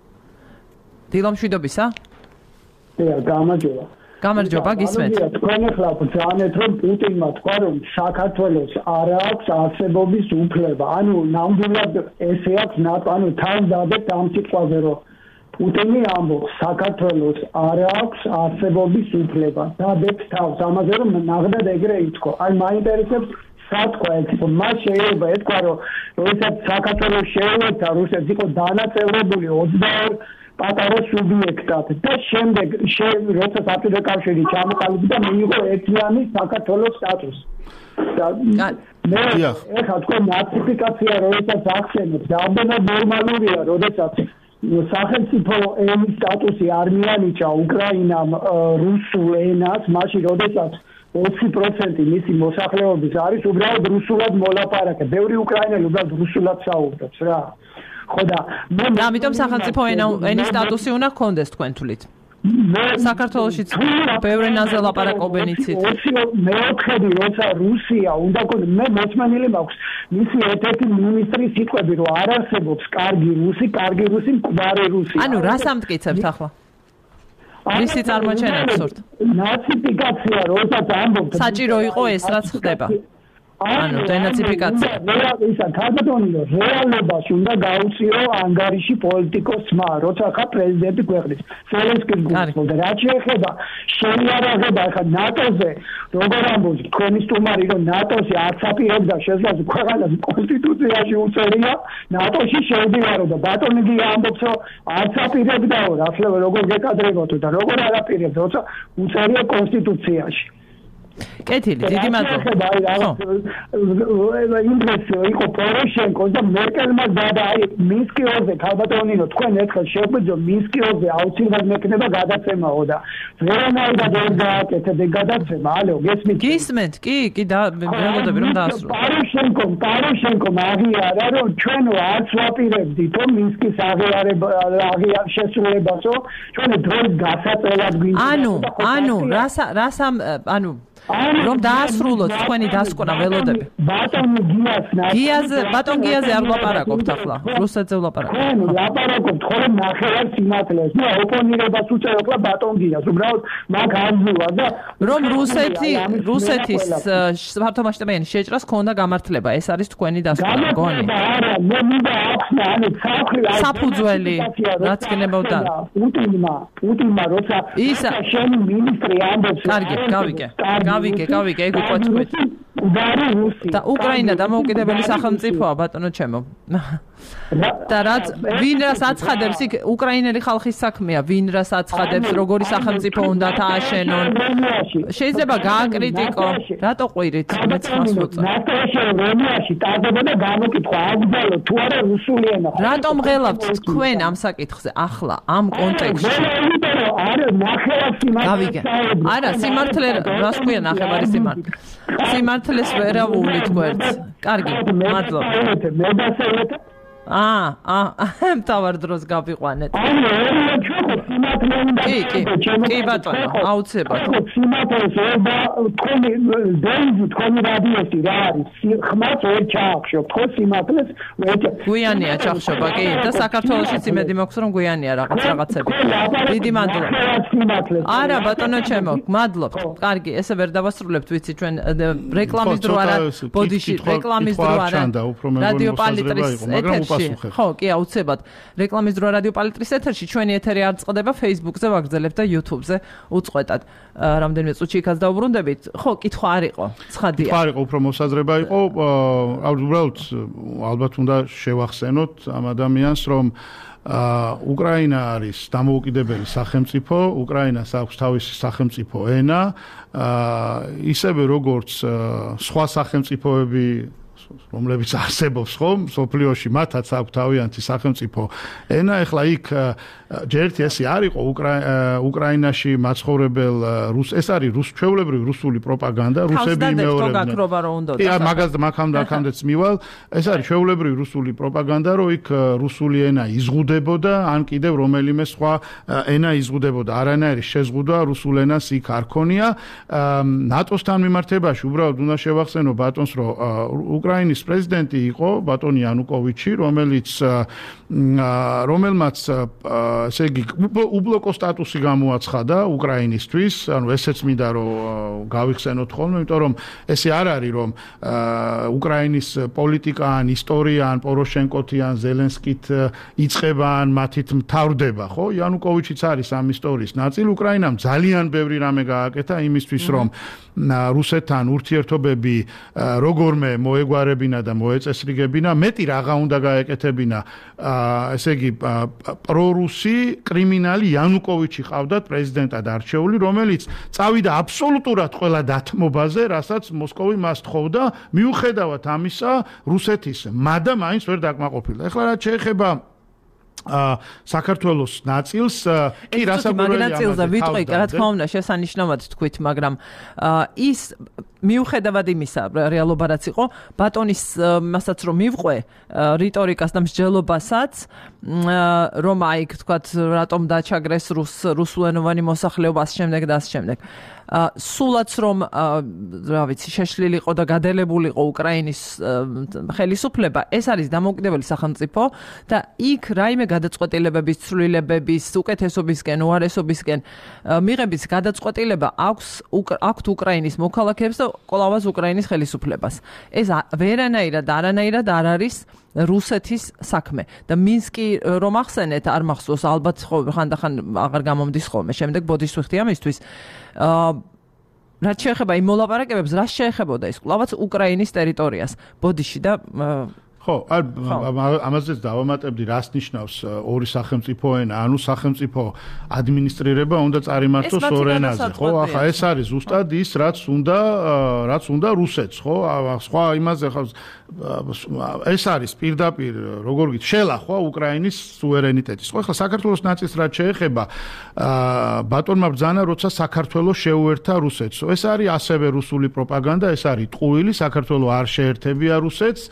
დილო მშვიდობისა? დიახ, გამარჯობა. გამარჯობა, გისმენთ. თქვენ ახლა ბრძანეთ, რომ პუტინმა თქვა, რომ საქართველოს არ აქვს არსებობის უფლება. ანუ ნამდვილად ესე აქვს ნატო, ანუ თან დადებთ ამ სიტყვაზე, რომ პუტინი ამბობს, საქართველოს არ აქვს არსებობის უფლება. დადებთ თავს ამაზე, რომ ნახდათ ეგრე ითქვა. აი მაინტერესებს სათქვა ეს, რომ მას შეიძლება ეთქვა, რომ როდესაც საქართველოს შეუერთდა, რუსეთს იყო დანაწევრებული ოცდაორ პატარა სუბიექტად და შემდეგ როცა საბჭოთა კავშირი ჩამოყალიბდა, მიიღო ერთიანი საქართველოს სტატუსი. მე ეხლა თქვენ ნაციფიკაცია როდესაც ახსენებთ, რამდენად ნორმალურია, როდესაც სახელმწიფო ენის სტატუსი არ მიანიჭა უკრაინამ რუსულ ენას, მაშინ როდესაც ოცი პროცენტი მისი მოსახლეობის არის უბრალოდ რუსულად მოლაპარაკე. ბევრი უკრაინელი უბრალოდ რუსულად საუბრობს რა. ხო და და ამიტომ სახელმწიფო ენის სტატუსი უნდა ჰქონდეს თქვენ თვლით. საქართველოშიც ბევრი ენაზე ლაპარაკობენ იცით. მეოთხედი როცა რუსია უნდა გქონდეს, მე მოწმენილი მაქვს მისი ერთ-ერთი მინისტრის სიტყვები, რომ არ არსებობს კარგი რუსი, კარგი რუსი, მკვდარი რუსი. ანუ რას ამტკიცებთ ახლა? რისი წარმოჩენა გსურთ? ნაციფიკაცია როდესაც ამბობთ, საჭირო იყო ეს რაც ხდება. ანუ დენაციფიკაცია. ისა თარგმნილი რეალობაში უნდა გაუწიო ანგარიში პოლიტიკოსმა, როცა ხა პრეზიდენტი ქვეყნის. ზელენსკის გულწრფელდა. რაც შეეხება შეიარაღება ხა ნატოზე, როგორ ამბობს თქვენი სტუმარი, რომ ნატოში არც აპირებდა შესვლას ქვეყანას კონსტიტუციაში უწერია, ნატოში შევდივარო და ბატონი გი ამბობს, რომ არც აპირებდაო, ახლა როგორ გეკადრებოდო და როგორ არ აპირებდა, როცა უწერია კონსტიტუციაში. კეთილი, დიდი მადლობა. იმდრესო იყო პოროშენკოს და მერკელმა გადა აი მინსკიოზე ქალბატონინო თქვენ ერთხელ შეგვიძლია მინსკიოზე აუცილებლად მექნება გადაცემაო და ვერანაირად არ გააკეთეთ ეგ გადაცემა. ალო, გესმით? გისმენთ, კი, კი და ველოდები რომ დაასრულო. პოროშენკო, პოროშენკო აღიარა რომ ჩვენო არც ვაპირებდით რომ მინსკის აღიარება აღიარ შესრულებასო, ჩვენ დროის გასაწევად გვინდა. ანუ, ანუ, რას რას ანუ რომ დაასრულოთ თქვენი დასკვნა ველოდები. ბატონ გიას გიაზე, ბატონ გიაზე არ ლაპარაკობთ ახლა. რუსეთზე ლაპარაკობთ. ხო, ლაპარაკობთ, ხო, ნახევარ სიმართლეს. ნუ ოპონირებას უწევ ახლა ბატონ გიას. უბრალოდ მაგ ამბულა და რომ რუსეთი, რუსეთის ფართომასშტაბიანი შეჭრას ქონდა გამართლება. ეს არის თქვენი დასკვნა, გონი. არა, მე მინდა ახსნა, ანუ საფუძველი. საფუძველი, რაც გნებავდა. პუტინმა, პუტინმა როცა შენი მინისტრი ამბობს, კარგი, გავიგე. გავიგე, გავიგე, ეგ უკვე თქვით. და უკრაინა დამოუკიდებელი სახელმწიფოა, ბატონო ჩემო. და რაც ვინ რას აცხადებს, იქ უკრაინელი ხალხის საქმეა, ვინ რას აცხადებს, როგორი სახელმწიფო უნდა დააშენონ. შეიძლება გააკრიტიკო. რატო ყვირით? მეც ხმას ვუწევ. ნატოში რომიაში ტარდებოდა გამოკითხვა, აგზალო თუ არა რუსული ენა. რატომ ღელავთ თქვენ ამ საკითხზე ახლა, ამ კონტექსტში? არა, ნახევარ სიმართლე. გავიგე. არა, სიმართლე, რას ქვია ნახევარი სიმართლე? სიმართლეს ვერავულით გვერდს. კარგი, მადლობა. მე დასავლეთ აა, აა, მთავარ დროს გავიყვანეთ. ანუ ჩვენ სიმართლე უნდა. კი, კი, კი ბატონო, აუცილებლად. სიმართლეს და თქვენი დეიზი, თქვენი რადიოსი რა არის? ხმას ვერ ჩაახშობ, ხო სიმართლეს ვერ გვიანია ჩახშობა, კი, და საქართველოშიც იმედი მაქვს, რომ გვიანია რაღაც რაღაცები. დიდი მადლობა. არა, ბატონო ჩემო, მადლობთ. კარგი, ესე ვერ დავასრულებთ, ვიცი ჩვენ რეკლამის დრო არა, ბოდიში, რეკლამის დრო არა. რადიო პალიტრის ეთერში მოპასუხებ. ხო, კი, აუცილებლად. რეკლამის დრო რადიო პალიტრის ეთერში ჩვენი ეთერი არ წყდება Facebook-ზე, ვაგრძელებთ და YouTube-ზე უწყვეტად. რამდენიმე წუთში იქაც დაუბრუნდებით. ხო, კითხვა არ იყო. ცხადია. კითხვა არ იყო, უფრო მოსაზრება იყო. უბრალოდ ალბათ უნდა შევახსენოთ ამ ადამიანს, რომ უკრაინა არის დამოუკიდებელი სახელმწიფო, უკრაინას აქვს თავისი სახელმწიფო ენა, ისევე როგორც სხვა სახელმწიფოები რომლებიც არსებობს ხომ სოფლიოში მათაც აქვს თავიანთი სახელმწიფო ენა. ეხლა იქ ჯერ ერთი ესე არ იყო უკრაინაში მაცხოვრებელ რუს ეს არის რუს ჩვეულებრივი რუსული პროპაგანდა, რუსები იმეორებდნენ. კი, მაგას მაგამდე მივალ, ეს არის ჩვეულებრივი რუსული პროპაგანდა, რომ იქ რუსული ენა იზღუდებოდა, ან კიდევ რომელიმე სხვა ენა იზღუდებოდა. არანაირი შეზღუდვა რუსულ ენას იქ არ ქონია. ნატოსთან მიმართებაში უბრალოდ უნდა შევახსენო ბატონს, რომ უკრაინის პრეზიდენტი იყო ბატონი იანუკოვიჩი, რომელიც რომელმაც ესე იგი უბლოკო სტატუსი გამოაცხადა უკრაინისთვის, ანუ ესეც მინდა რომ გავიხსენოთ ხოლმე, იმიტომ რომ ესე არ არის რომ უკრაინის პოლიტიკა ან ისტორია ან პოროშენკოთი ან ზელენსკით იწყება ან მათით მთავრდება, ხო? იანუკოვიჩიც არის ამ ისტორიის ნაწილი. უკრაინამ ძალიან ბევრი რამე გააკეთა იმისთვის, რომ რუსეთთან ურთიერთობები როგორმე მოეგვარებინა და მოეწესრიგებინა, მეტი რაღა უნდა გაეკეთებინა, ესე იგი პრორუსი კრიმინალი იანუკოვიჩი ყავდათ პრეზიდენტად არჩეული, რომელიც წავიდა აბსოლუტურად ყველა დათმობაზე, რასაც მოსკოვი მას თხოვდა, მიუხედავად ამისა, რუსეთის მადა მაინც ვერ დაკმაყოფილა. ეხლა რაც შეეხება საქართველოს ნაწილს, კი რასაკვირველია ნაწილზე ვიტყვი, რა თქმა უნდა, შესანიშნავად თქვით, მაგრამ ის მიუხედავად იმისა, რეალობა რაც იყო, ბატონის მასაც რომ მივყვე, რიტორიკას და მსჯელობასაც, რომ აი, თქვათ, რატომ დაჩაგრეს რუს რუსულენოვანი მოსახლეობა ამ შემდეგ და ამ შემდეგ. სულაც რომ რა ვიცი შეშლილიყო და გადალებულიყო უკრაინის ხელისუფლება, ეს არის დამოუკიდებელი სახელმწიფო და იქ რაიმე გადაწყვეტილებების, ცვლილებების, უკეთესობისკენ, უარესობისკენ მიღების გადაწყვეტილება აქვს აქვთ უკრაინის მოქალაქეებს და ყოლავას უკრაინის ხელისუფლებას. ეს ვერანაირად არანაირად არ არის რუსეთის საქმე და მინსკი რომ ახსენეთ არ მახსოვს, ალბათ ხანდახან აღარ გამომდის ხოლმე, შემდეგ ბოდიშს ვიხდი ამისთვის. რაც შეეხება იმ მოლაპარაკებებს, რა შეეხებოდა ის კვლავაც უკრაინის ტერიტორიას, ბოდიში და ხო, ამაზეც დავამატებდი, რას ნიშნავს ორი სახელმწიფო ენა, ანუ სახელმწიფო ადმინისტრირება უნდა წარიმართოს ორ ენაზე, ხო? ახლა ეს არის ზუსტად ის, რაც უნდა, რაც უნდა რუსეთს, ხო? სხვა იმაზე ხო ეს არის პირდაპირ, როგორ გით, შელახვა უკრაინის სუვერენიტეტის. ხო, ახლა საქართველოს ნაწილს რაც შეეხება, ბატონმა ბრძანა, როცა საქართველოს შეუერთა რუსეთს. ეს არის ასევე რუსული პროპაგანდა, ეს არის ტყუილი, საქართველო არ შეერთებია რუსეთს.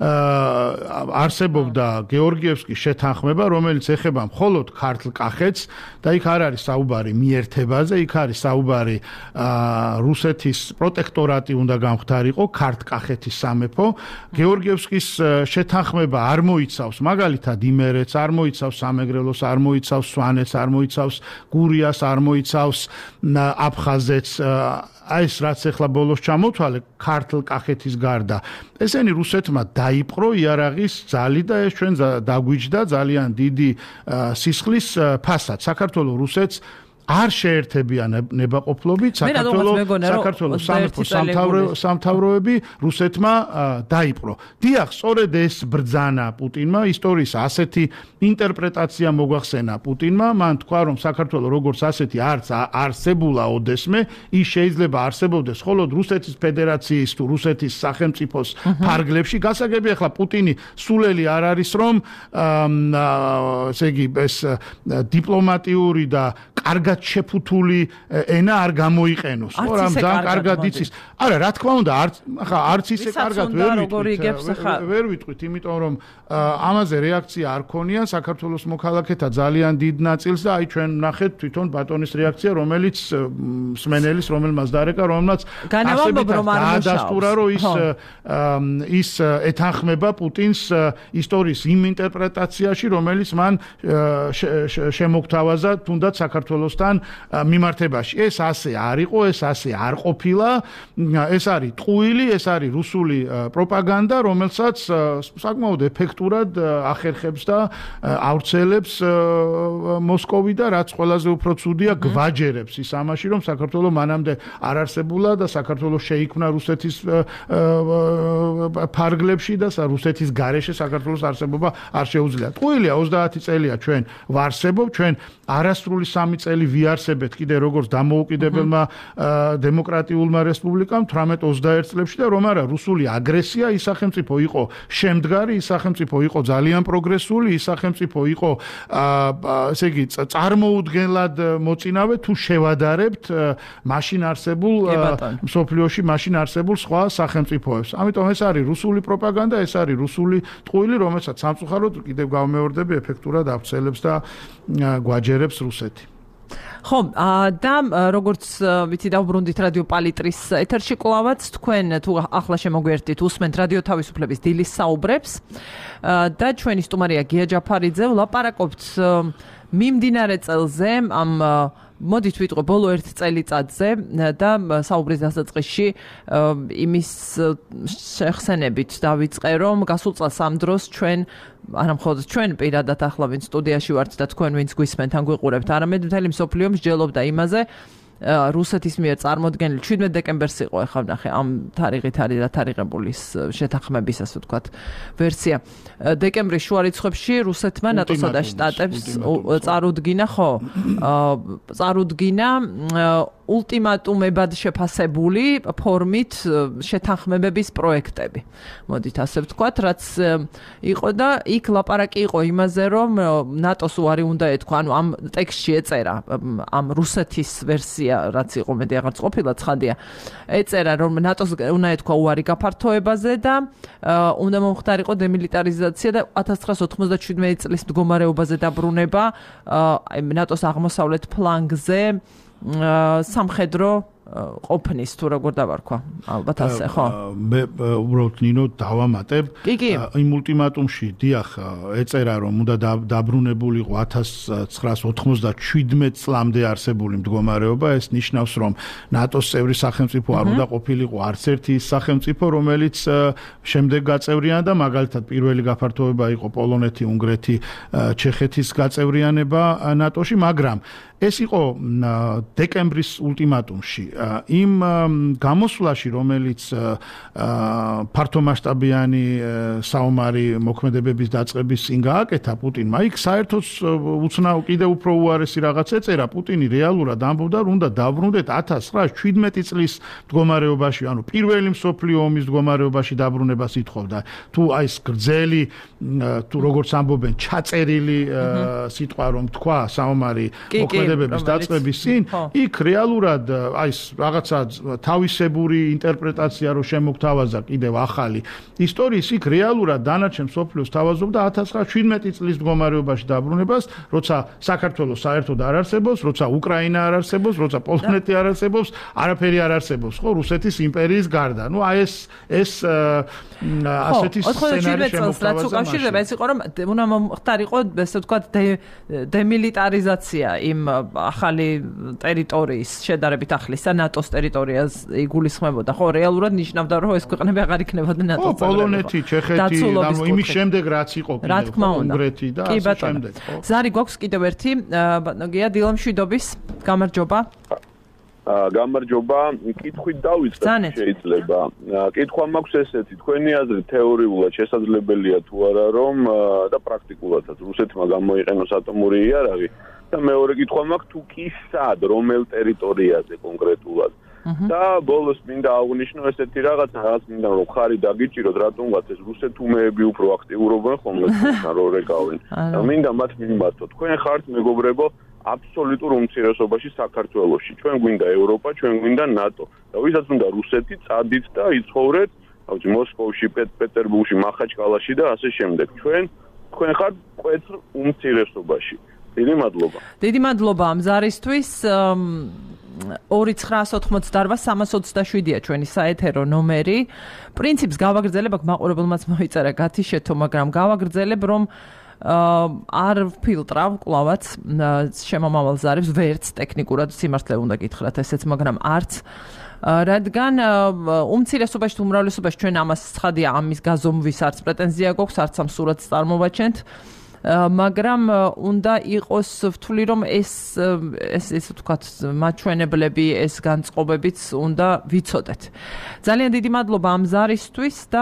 არსებობდა გეორგიევსკის შეთანხმება, რომელიც ეხება მხოლოდ ქართლ-კახეთს და იქ არ არის საუბარი მიერთებაზე, იქ არის საუბარი რუსეთის პროტექტორატი უნდა გამხდარიყო, ქართლ-კახეთის სამეფო. გეორგიევსკის შეთანხმება არ მოიცავს მაგალითად იმერეთს, არ მოიცავს სამეგრელოს, არ მოიცავს სვანეთს, არ მოიცავს გურიას, არ მოიცავს აფხაზეთს. აი ეს რაც ახლა ბოლოს ჩამოთვალე ქართლ-კახეთის გარდა, ესენი რუსეთმა დაიპყრო იარაღის ძალი და ეს ჩვენ დაგვიჯდა ძალიან დიდი სისხლის ფასად. საქართველოს რუსეთს არ შეერთებია ნებაყოფლობით, საქართველოს საქართველოს სამეფო სამთავროები რუსეთმა დაიპყრო. დიახ, სწორედ ეს ბრძანა პუტინმა, ისტორიის ასეთი ინტერპრეტაცია მოგვახსენა პუტინმა, მან თქვა, რომ საქართველოს როგორც ასეთი არც არსებულა ოდესმე, ის შეიძლება არსებობდეს მხოლოდ რუსეთის ფედერაციის თუ რუსეთის სახელმწიფოს ფარგლებში. გასაგები ახლა პუტინი სულელი არ არის, რომ ესე იგი ეს დიპლომატიური და კარგად შეფუთული ენა არ გამოიყენოს. ხო, რა ძალიან კარგად იცის. არა, რა თქმა უნდა, არც ახლა არც ისე კარგად ვერ ვიტყვით. ვერ ვიტყვით, იმიტომ რომ ამაზე რეაქცია არ ქონია საქართველოს მოქალაქეთა ძალიან დიდ ნაწილს და აი ჩვენ ნახეთ თვითონ ბატონის რეაქცია, რომელიც სმენელის, რომელმაც დარეკა, რომელმაც დაადასტურა, რომ ის ის ეთანხმება პუტინს ისტორიის იმ ინტერპრეტაციაში, რომელიც მან შემოგთავაზა თუნდაც საქართველოს საქართველოსთან მიმართებაში. ეს ასე არ იყო, ეს ასე არ ყოფილა. ეს არის ტყუილი, ეს არის რუსული პროპაგანდა, რომელსაც საკმაოდ ეფექტურად ახერხებს და ავრცელებს მოსკოვი და რაც ყველაზე უფრო ცუდია, გვაჯერებს ის ამაში, რომ საქართველოს მანამდე არ არსებულა და საქართველოს შეიქმნა რუსეთის ფარგლებში და რუსეთის გარეშე საქართველოს არსებობა არ შეუძლია. ტყუილია ოცდაათი წელია ჩვენ ვარსებობ, ჩვენ არასრული სამი წელი ვიარსებთ კიდე როგორც დამოუკიდებელმა დემოკრატიულმა რესპუბლიკამ თვრამეტ ოცდაერთ წლებში და რომ არა რუსული აგრესია ის სახელმწიფო იყო შემდგარი, ის სახელმწიფო იყო ძალიან პროგრესული, ის სახელმწიფო იყო ესე იგი წარმოუდგენლად მოწინავე თუ შევადარებთ მაშინ არსებულ მსოფლიოში მაშინ არსებულ სხვა სახელმწიფოებს. ამიტომ ეს არის რუსული პროპაგანდა, ეს არის რუსული ტყუილი, რომელსაც სამწუხაროდ კიდევ გავმეორდები ეფექტურად ავრცელებს და გვაჯერებს რუსეთი. ხო, და როგორც ვიცი დავბრუნდით რადიო პალიტრის ეთერში კლავაც თქვენ თუ ახლა შემოგვერთით უსმენთ რადიო თავისუფლების დილის საუბრებს და ჩვენი სტუმარია გია ჯაფარიძე, ვლაპარაკობთ მიმდინარე წელზე ამ მოდით ვიტყვე ბოლო ერთ წელიწადზე და საუბრის დასაწყისში იმის შეხსენებით დავიწყე რომ გასულ წელს ამ დროს ჩვენ არა მხოლოდ ჩვენ პირადად ახლა ვინც სტუდიაში ვართ და თქვენ ვინც გვისმენთ ან გვიყურებთ, არამედ მთელი მსოფლიო მსჯელობდა იმაზე რუსეთის მიერ წარმოდგენილი შვიდმეტ დეკემბერს იყო ახლა ვნახე ამ თარიღით არის დათარიღებული შეთანხმების ასე ვთქვათ ვერსია. დეკემბრის შუა რიცხვებში რუსეთმა ნატოსა და შტატებს წარუდგინა ხო წარუდგინა ულტიმატუმებად შეფასებული ფორმით შეთანხმებების პროექტები. მოდით ასე ვთქვათ, რაც იყო და იქ ლაპარაკი იყო იმაზე, რომ ნატოს უარი უნდა ეთქვა, ანუ ამ ტექსტში ეწერა ამ რუსეთის ვერსია, რაც იყო მეტი აღარც ყოფილა ცხადია. ეწერა, რომ ნატოს უნდა ეთქვა უარი გაფართოებაზე და უნდა მომხდარიყო დემილიტარიზაცია და ათას ცხრაასი ოთხმოცდაშვიდმეტი წლის მდგომარეობაზე დაბრუნება ნატოს აღმოსავლეთ ფლანგზე სამხედრო ყოფნის თუ როგორ დავარქვა ალბათ ასე ხო მე უბრალოდ ნინო დავამატებ იმ ულტიმატუმში დიახ ეწერა რომ უნდა დაბრუნებულიყო ათას ცხრაასი ოთხმოცდაშვიდმეტ წლამდე არსებული მდგომარეობა ეს ნიშნავს რომ ნატოს წევრი სახელმწიფო არ უნდა ყოფილიყო არც ერთი ის სახელმწიფო რომელიც შემდეგ გაწევრიანდა მაგალითად პირველი გაფართოება იყო პოლონეთი, უნგრეთი, ჩეხეთის გაწევრიანება ნატოში მაგრამ ეს იყო დეკემბრის ულტიმატუმში იმ გამოსვლაში რომელიც ფართომასშტაბიანი საომარი მოქმედებების დაწყების წინ გააკეთა პუტინმა იქ საერთოდ უცნაურ კიდევ უფრო უარესი რაღაც ეწერა პუტინი რეალურად ამბობდა რომ უნდა დაბრუნდეთ ათას ცხრაასი წლის მდგომარეობაში ანუ პირველი მსოფლიო ომის მდგომარეობაში დაბრუნებას ითხოვდა თუ აი ეს გრძელი თუ როგორც ამბობენ ჩაწერილი სიტყვა რომ თქვა საომარი მოქმედებების დაწყების წინ იქ რეალურად აი ეს რაღაცა თავისებური ინტერპრეტაცია რო შემოგთავაზა კიდევ ახალი ისტორიის იქ რეალურად დანარჩენ მსოფლიოს თავაზობდა ათას ცხრაასი წლის მდგომარეობაში დაბრუნებას, როცა საქართველოს საერთოდ არ არსებობს, როცა უკრაინა არ არსებობს, როცა პოლონეთი არ არსებობს, არაფერი არ არსებობს, ხო, რუსეთის იმპერიის გარდა. ნუ აი ეს ეს ასეთი სცენარი შემოგთავაზა. უკავშირდება ეს იყო რომ უნდა მომხდარიყო ესე ვთქვათ დემილიტარიზაცია იმ ახალი ტერიტორიის შედარებით ახლის და ნატოს ტერიტორიას იგულისხმებოდა. ხო, რეალურად ნიშნავდა რომ ეს ქვეყნები აღარ იქნებოდა ნატოს წევრები. პოლონეთი, ჩეხეთი, ანუ იმის შემდეგ რაც იყო რა თქმა უნდა. უნგრეთი და ასე შემდეგ. ზარი გვაქვს კიდევ ერთი ბატონგია დილამშვიდობის გამარჯობა. გამარჯობა, კითხვით დავიწყე შეიძლება. კითხვა მაქვს ესეთი, თქვენი აზრით თეორიულად შესაძლებელია თუ არა რომ და პრაქტიკულადაც რუსეთმა გამოიყენოს ატომური იარაღი და მეორე კითხვა მაქვს თუ კი სად, რომელ ტერიტორიაზე კონკრეტულად. და ბოლოს მინდა აღვნიშნო ესეთი რაღაცა, რაც მინდა რომ ხარი დაგიჭიროთ, რატომღაც ეს რუსეთუმეები უფრო აქტიურობენ ხოლმე რო რეკავენ. და მინდა მათ მიმართო. თქვენ ხართ მეგობრებო აბსოლუტურ უმცირესობაში საქართველოში. ჩვენ გვინდა ევროპა, ჩვენ გვინდა ნატო. და ვისაც უნდა რუსეთი წადით და იცხოვრეთ, ავთი მოსკოვში, პეტერბურგში, მახაჩკალაში და ასე შემდეგ. ჩვენ თქვენ ხართ კვეთრ უმცირესობაში. დიდი მადლობა. დიდი მადლობა ამ ზარისთვის. ორი ცხრაასი ოცდაოთხ სამას ოცდაშვიდია ჩვენი საეთერო ნომერი. პრინციპს გავაგრძელებ, აქ მაყურებელმაც მოიწერა გათიშეთო, მაგრამ გავაგრძელებ, რომ არ ფილტრავ კლავაც შემომავალ ზარებს ვერც ტექნიკურად სიმართლე უნდა გითხრათ ესეც, მაგრამ არც რადგან უმცირესობაში თუ უმრავლესობაში ჩვენ ამას ცხადია ამის გაზომვის არც პრეტენზია გვაქვს, არც ამ სურათს წარმოვაჩენთ. მაგრამ უნდა იყოს ვთვლი რომ ეს ეს ესე ვთქვათ მაჩვენებლები ეს განწყობებიც უნდა ვიცოდეთ. ძალიან დიდი მადლობა ამ ზარისთვის და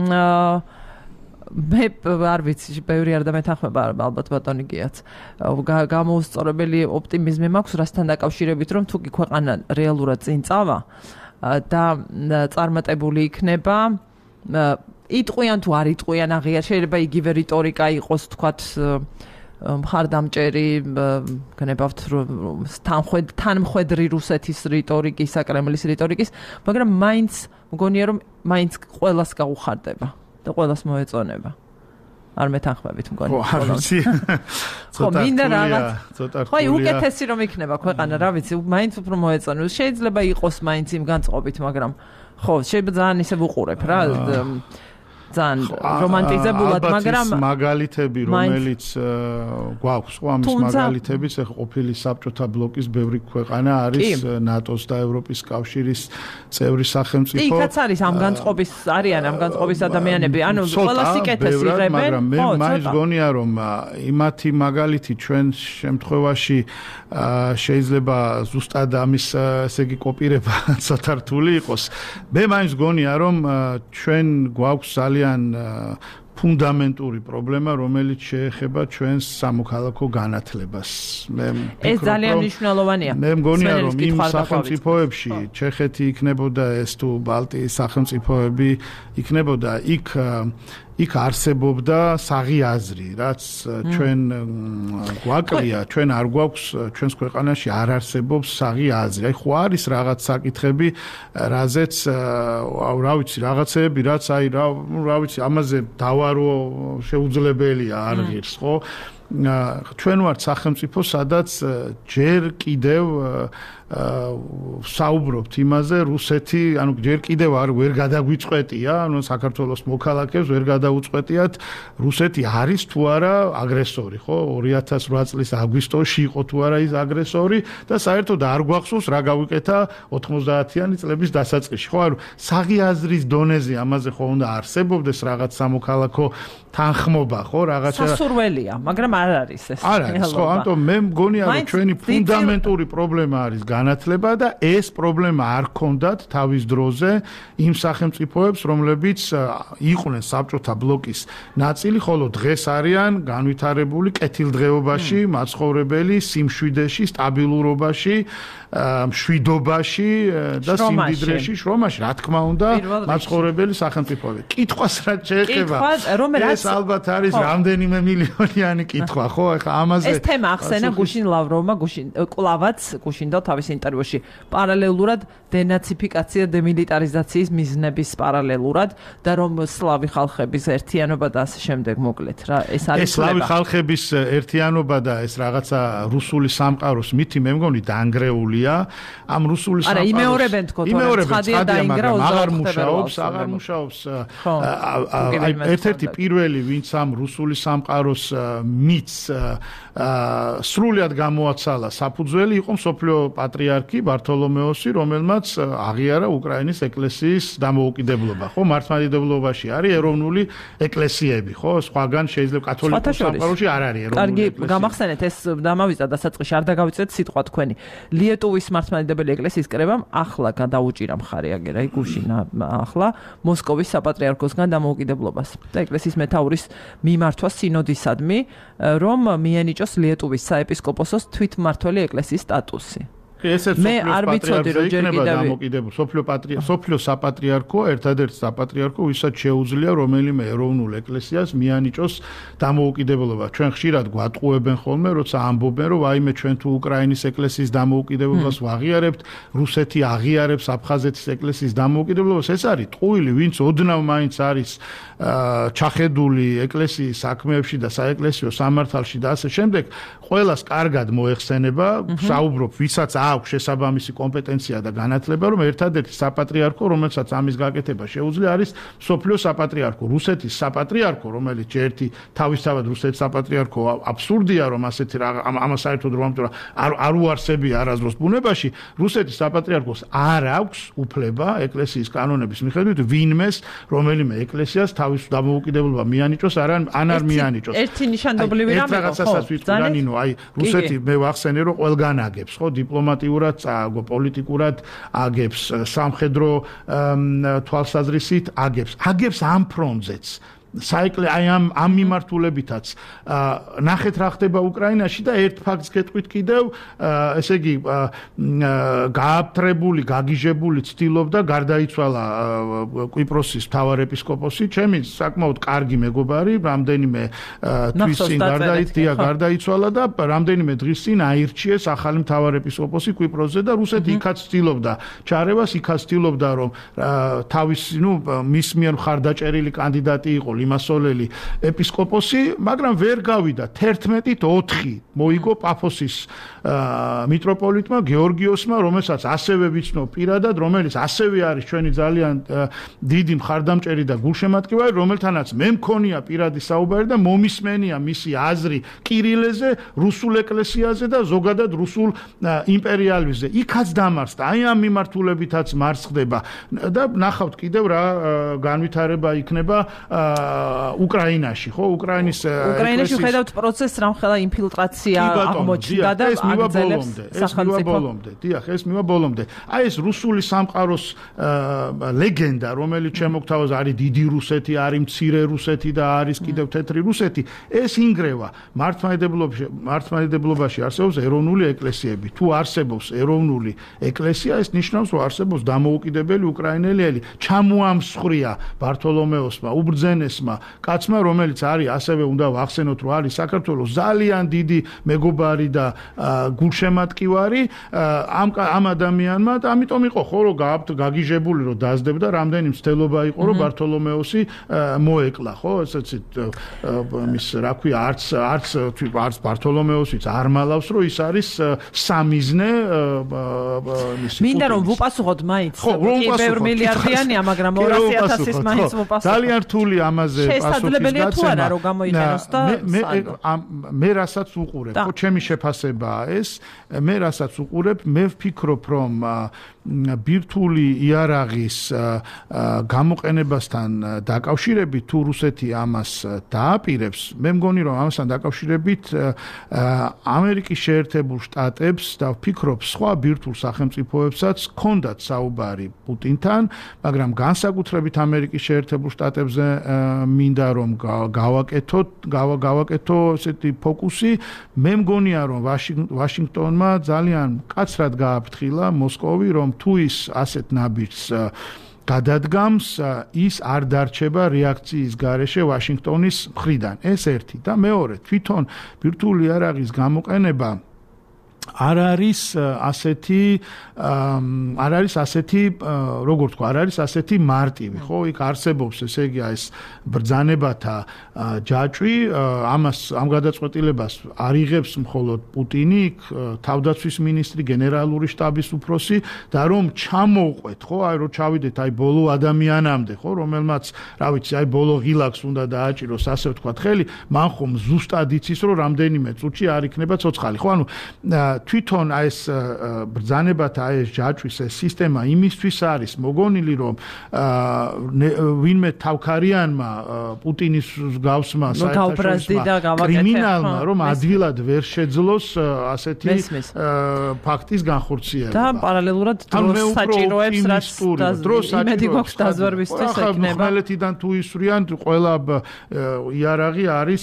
მე არ ვიცი, ბევრი არ დამეთანხმება ალბათ ბატონი გიაც. გამოუსწორებელი ოპტიმიზმი მაქვს რასთან დაკავშირებით, რომ თუ კი ქვეყანა რეალურად წინ წავა და წარმატებული იქნება იტყვიან თუ არ იტყვიან აღიარ, შეიძლება იგივე რიტორიკა იყოს, თქვათ მხარდამჭერი, გნებავთ თანხვედ თანმხვედრი რუსეთის რიტორიკის, საკრემლის რიტორიკის, მაგრამ მაინც მგონია რომ მაინც ყველას გაუხარდება და ყველას მოეწონება. არ მეთანხმებით მგონი. ხო, არ ვიცი. ხო, მინდა რაღაც. ცოტა რთულია. ხო, უკეთესი რომ იქნება ქვეყანა, რა ვიცი, მაინც უფრო მოეწონებს. შეიძლება იყოს მაინც იმ განწყობით, მაგრამ ხო, შეიძლება ძალიან ისე ვუყურებ რა. ძალიან რომანტიზებულად, მაგრამ მაგალითები, რომელიც გვაქვს, ხო, ამის მაგალითებიც, ეხლა ყოფილი საბჭოთა ბლოკის ბევრი ქვეყანა არის ნატოს და ევროპის კავშირის წევრი სახელმწიფო. იქაც არის ამ განწყობის არიან ამ განწყობის ადამიანები, ანუ ყველა სიკეთეს იღებენ, მაგრამ მე მაინც გონია რომ იმათი მაგალითი ჩვენ შემთხვევაში შეიძლება ზუსტად ამის ესე იგი კოპირება ცოტა რთული იყოს. მე მაინც გონია რომ ჩვენ გვაქვს ძალიან ფუნდამენტური პრობლემა, რომელიც შეეხება ჩვენს სამოქალაქო განათლებას. მე ეს ძალიან მნიშვნელოვანია. მე მგონია რომ იმ სახელმწიფოებში, ჩეხეთი იქნებოდა ეს თუ ბალტიის სახელმწიფოები იქნებოდა, იქ იქ არსებობდა საღი აზრი, რაც ჩვენ გვაკლია, ჩვენ არ გვაქვს, ჩვენს ქვეყანაში არ არსებობს საღი აზრი. აი ხო არის რაღაც საკითხები, რაზეც რა ვიცი, რაღაცეები, რაც აი რა რა ვიცი, ამაზე დავარო შეუძლებელია არ ღირს, ხო? ჩვენ ვართ სახელმწიფო, სადაც ჯერ კიდევ საუბრობთ იმაზე, რუსეთი, ანუ ჯერ კიდევ არ ვერ გადაგვიწყვეტია, ანუ საქართველოს მოქალაქეებს ვერ გადაუწყვეტიათ, რუსეთი არის თუ არა აგრესორი, ხო? ორი ათას ოთხ წლის აგვისტოში იყო თუ არა ის აგრესორი და საერთოდ არ გვახსოვს რა გავიკეთა ოთხმოცდაათიანი წლების დასაწყისში, ხო? ანუ საღი აზრის დონეზე ამაზე ხო უნდა არსებობდეს რაღაც სამოქალაქო თანხმობა, ხო? რაღაცა სასურველია, მაგრამ არ არის ეს. არ არის, ხო, ამიტომ მე მგონია რომ ჩვენი ფუნდამენტური პრობლემა არის განათლება და ეს პრობლემა არ ქონდათ თავის დროზე იმ სახელმწიფოებს, რომლებიც იყვნენ საბჭოთა ბლოკის ნაწილი, ხოლო დღეს არიან განვითარებული კეთილდღეობაში, მაცხოვრებელი, სიმშვიდეში, სტაბილურობაში, მშვიდობაში და სიმდიდრეში, შრომაში, რა თქმა უნდა, მაცხოვრებელი სახელმწიფოები. კითხვას რაც შეეხება, ეს ალბათ არის რამდენიმე მილიონიანი კითხვა, ხო? ეხლა ამაზე ეს თემა ახსენა გუშინ ლავროვმა, გუშინ კლავაც გუშინდა თავის ინტერვიუში. პარალელურად დენაციფიკაცია, დემილიტარიზაციის მიზნების პარალელურად და რომ სლავი ხალხების ერთიანობა და ასე შემდეგ მოკლედ რა. ეს არის ეს სლავი ხალხების ერთიანობა და ეს რაღაცა რუსული სამყაროს მითი მე მგონი დაანგრეულია. ამ რუსული სამყაროს არა, იმეორებენ თქო, ცხადია დაინგრა აღარ მუშაობს, აღარ მუშაობს. ერთ-ერთი პირველი, ვინც ამ რუსული სამყაროს მიც სრულად გამოაცალა საფუძველი იყო მსოფლიო პატრიარქი ბართოლომეოსი, რომელმაც აღიარა უკრაინის ეკლესიის დამოუკიდებლობა, ხო? მართლმადიდებლობაში არის ეროვნული ეკლესიები, ხო? სხვაგან შეიძლება კათოლიკურ სამყაროში არ არის ეროვნული ეკლესია. კარგი, გამახსენეთ ეს დამავიწყდა დასაწყისში, არ დაგავიწყეთ სიტყვა თქვენი. ლიეტუვის მართლმადიდებელი ეკლესიის კრებამ ახლა გადაუჭირა მხარე აგერა იგუშინა ახლა მოსკოვის საპატრიარქოსგან დამოუკიდებლობას და ეკლესიის მეთაურის მიმართვა სინოდისადმი, რომ მიენიჭოს ლიეტუვის საეპისკოპოსოს თვითმმართველი ეკლესიის სტატუსი. ესეც მე არ ვიცოდი რომ ჯერ კიდევ დამოკიდებულ სოფლიო პატრიარქო სოფლიო საპატრიარქო ერთადერთი საპატრიარქო ვისაც შეუძლია რომელიმე ეროვნულ ეკლესიას მიანიჭოს დამოუკიდებლობა. ჩვენ ხშირად გვატყუებენ ხოლმე, როცა ამბობენ რომ აიმე ჩვენ თუ უკრაინის ეკლესიის დამოუკიდებლობას ვაღიარებთ, რუსეთი აღიარებს აფხაზეთის ეკლესიის დამოუკიდებლობას. ეს არის ტყუილი, ვინც ოდნავ მაინც არის ჩახედული ეკლესიის საქმეებში და საეკლესიო სამართალში და ასე შემდეგ, ყველას კარგად მოეხსენება, საუბრობ, ვისაც აქვს შესაბამისი კომპეტენცია და განათლება, რომ ერთადერთი საპატრიარქო, რომელსაც ამის გაკეთება შეუძლია, არის მსოფლიოს საპატრიარქო, რუსეთის საპატრიარქო, რომელიც ერთი თავისთავად რუსეთის საპატრიარქო აბსურდია, რომ ასეთი ამას საერთოდ რომ ამიტომ არ არ უარსებია არასდროს ბუნებაში, რუსეთის საპატრიარქოს არ აქვს უფლება ეკლესიის კანონების მიხედვით ვინმეს, რომელიმე εκლესიას თავის დამოუკიდებლობა მიანიჭოს, ან არ მიანიჭოს. ერთი ნიშანდობლივი რამე ხო? რაღაცასაც ვიტყვი, ნინო, აი რუსეთი მე ვახსენე, რომ ყველგან აგებს, ხო, დიპლომატიურად წააგო, პოლიტიკურად აგებს, სამხედრო თვალსაზრისით აგებს, აგებს ამ ფრონტზეც. საეკლე აი ამ ამ მიმართულებითაც ნახეთ რა ხდება უკრაინაში და ერთ ფაქტს გეტყვით კიდევ, ესე იგი გააფთრებული, გაგიჟებული ცდილობდა გარდაიცვალა კვიპროსის მთავარეპისკოპოსი, ჩემი საკმაოდ კარგი მეგობარი, რამდენიმე თვის წინ გარდაიცვალა, გარდაიცვალა და რამდენიმე დღის წინ აირჩიეს ახალი მთავარეპისკოპოსი კვიპროსზე და რუსეთი იქაც ცდილობდა ჩარევას, იქაც ცდილობდა რომ თავის, ნუ მის მიერ მხარდაჭერილი კანდიდატი იყო იმასოლელი ეპისკოპოსი, მაგრამ ვერ გავიდა. თერთმეტით ოთხი მოიგო პაფოსის მიტროპოლიტმა გეორგიოსმა, რომელსაც ასევე ვიცნობ პირადად, რომელიც ასევე არის ჩვენი ძალიან დიდი მხარდამჭერი და გულშემატკივარი, რომელთანაც მე მქონია პირადი საუბარი და მომისმენია მისი აზრი კირილეზე, რუსულ ეკლესიაზე და ზოგადად რუსულ იმპერიალიზმზე. იქაც დამარცხდა. აი ამ მიმართულებითაც მარცხდება და ნახავთ კიდევ რა განვითარება იქნება უკრაინაში, ხო? უკრაინის უკრაინაში ხედავთ პროცესს, რამხელა ინფილტრაცია აღმოჩნდა და აგრძელებს სახელმწიფო. დიახ, ეს მივა ბოლომდე. აი ეს რუსული სამყაროს ლეგენდა, რომელიც შემოგთავაზა, არის დიდი რუსეთი, არის მცირე რუსეთი და არის კიდევ თეთრი რუსეთი, ეს ინგრევა მართლმადიდებლობაში, მართლმადიდებლობაში არსებობს ეროვნული ეკლესიები. თუ არსებობს ეროვნული ეკლესია, ეს ნიშნავს, რომ არსებობს დამოუკიდებელი უკრაინელი ელი. ჩამოამსხვრია ბართოლომეოსმა, უბრძენესმა კაცმა, რომელიც არის, ასევე უნდა ვახსენოთ, რომ არის საქართველოს ძალიან დიდი მეგობარი და გულშემატკივარი ამ ამ ადამიანმა და ამიტომ იყო ხო რომ გააქვთ გაგიჟებული რომ დაძდებდა, რამდენი მცდელობა იყო რომ ბართოლომეოსი მოეკლა, ხო, ესეც მის რა ქვია, არც არც არც ბართოლომეოსიც არ მალავს, რომ ის არის სამიზნე მის. მინდა რომ ვუპასუხოთ მაინც, კი ბევრი მილიარდიანია, მაგრამ ორასი ათასის მაინც ვუპასუხოთ. ძალიან რთული ამაზე პასუხის გაცემა. შესაძლებელია თუ არა რომ გამოიყენოს და მე მე რასაც უყურებ, ხო, ჩემი შეფასებაა ეს, მე რასაც უყურებ, მე ვფიქრობ, რომ ბირთვული იარაღის გამოყენებასთან დაკავშირებით თუ რუსეთი ამას დააპირებს, მე მგონი რომ ამასთან დაკავშირებით ამერიკის შეერთებულ შტატებს და ვფიქრობ სხვა ბირთვულ სახელმწიფოებსაც ჰქონდათ საუბარი პუტინთან, მაგრამ განსაკუთრებით ამერიკის შეერთებულ შტატებზე მინდა რომ გავაკეთოთ, გავაკეთო ესეთი ფოკუსი. მე მგონია რომ ვაშინგტონმა ძალიან მკაცრად გააფრთხილა მოსკოვი, რომ თუ ის ასეთ ნაბიჯს გადადგამს, ის არ დარჩება რეაქციის გარეშე ვაშინგტონის მხრიდან. ეს ერთი და მეორე, თვითონ ბირთვული იარაღის გამოყენება არ არის ასეთი არ არის ასეთი როგორ თქვა, არ არის ასეთი მარტივი, ხო? იქ არსებობს, ესე იგი, ეს ბრძანებათა ჯაჭვი, ამას ამ გადაწყვეტილებას არ იღებს მხოლოდ პუტინი, იქ თავდაცვის მინისტრი, გენერალური შტაბის უფროსი და რომ ჩამოვყვეთ, ხო? აი რომ ჩავიდეთ აი ბოლო ადამიანამდე, ხო? რომელმაც, რა ვიცი, აი ბოლო ღილაკს უნდა დააჭიროს, ასე ვთქვათ, ხელი, მან ხომ ზუსტად იცის, რომ რამდენიმე წუთში არ იქნება ცოცხალი, ხო? ანუ თვითონ ეს ბრძანებათა ეს ჯაჭვის ეს სისტემა იმისთვის არის მოგონილი, რომ ვინმე თავქარიანმა პუტინის გავსმა საერთაშორისო კრიმინალმა რომ ადვილად ვერ შეძლოს ასეთი ფაქტის განხორციელება. და პარალელურად დროს საჭიროებს, რაც იმედი გვაქვს დაზვერვისთვის ექნება. ხმელეთიდან თუ ისვრიან, ყველა იარაღი არის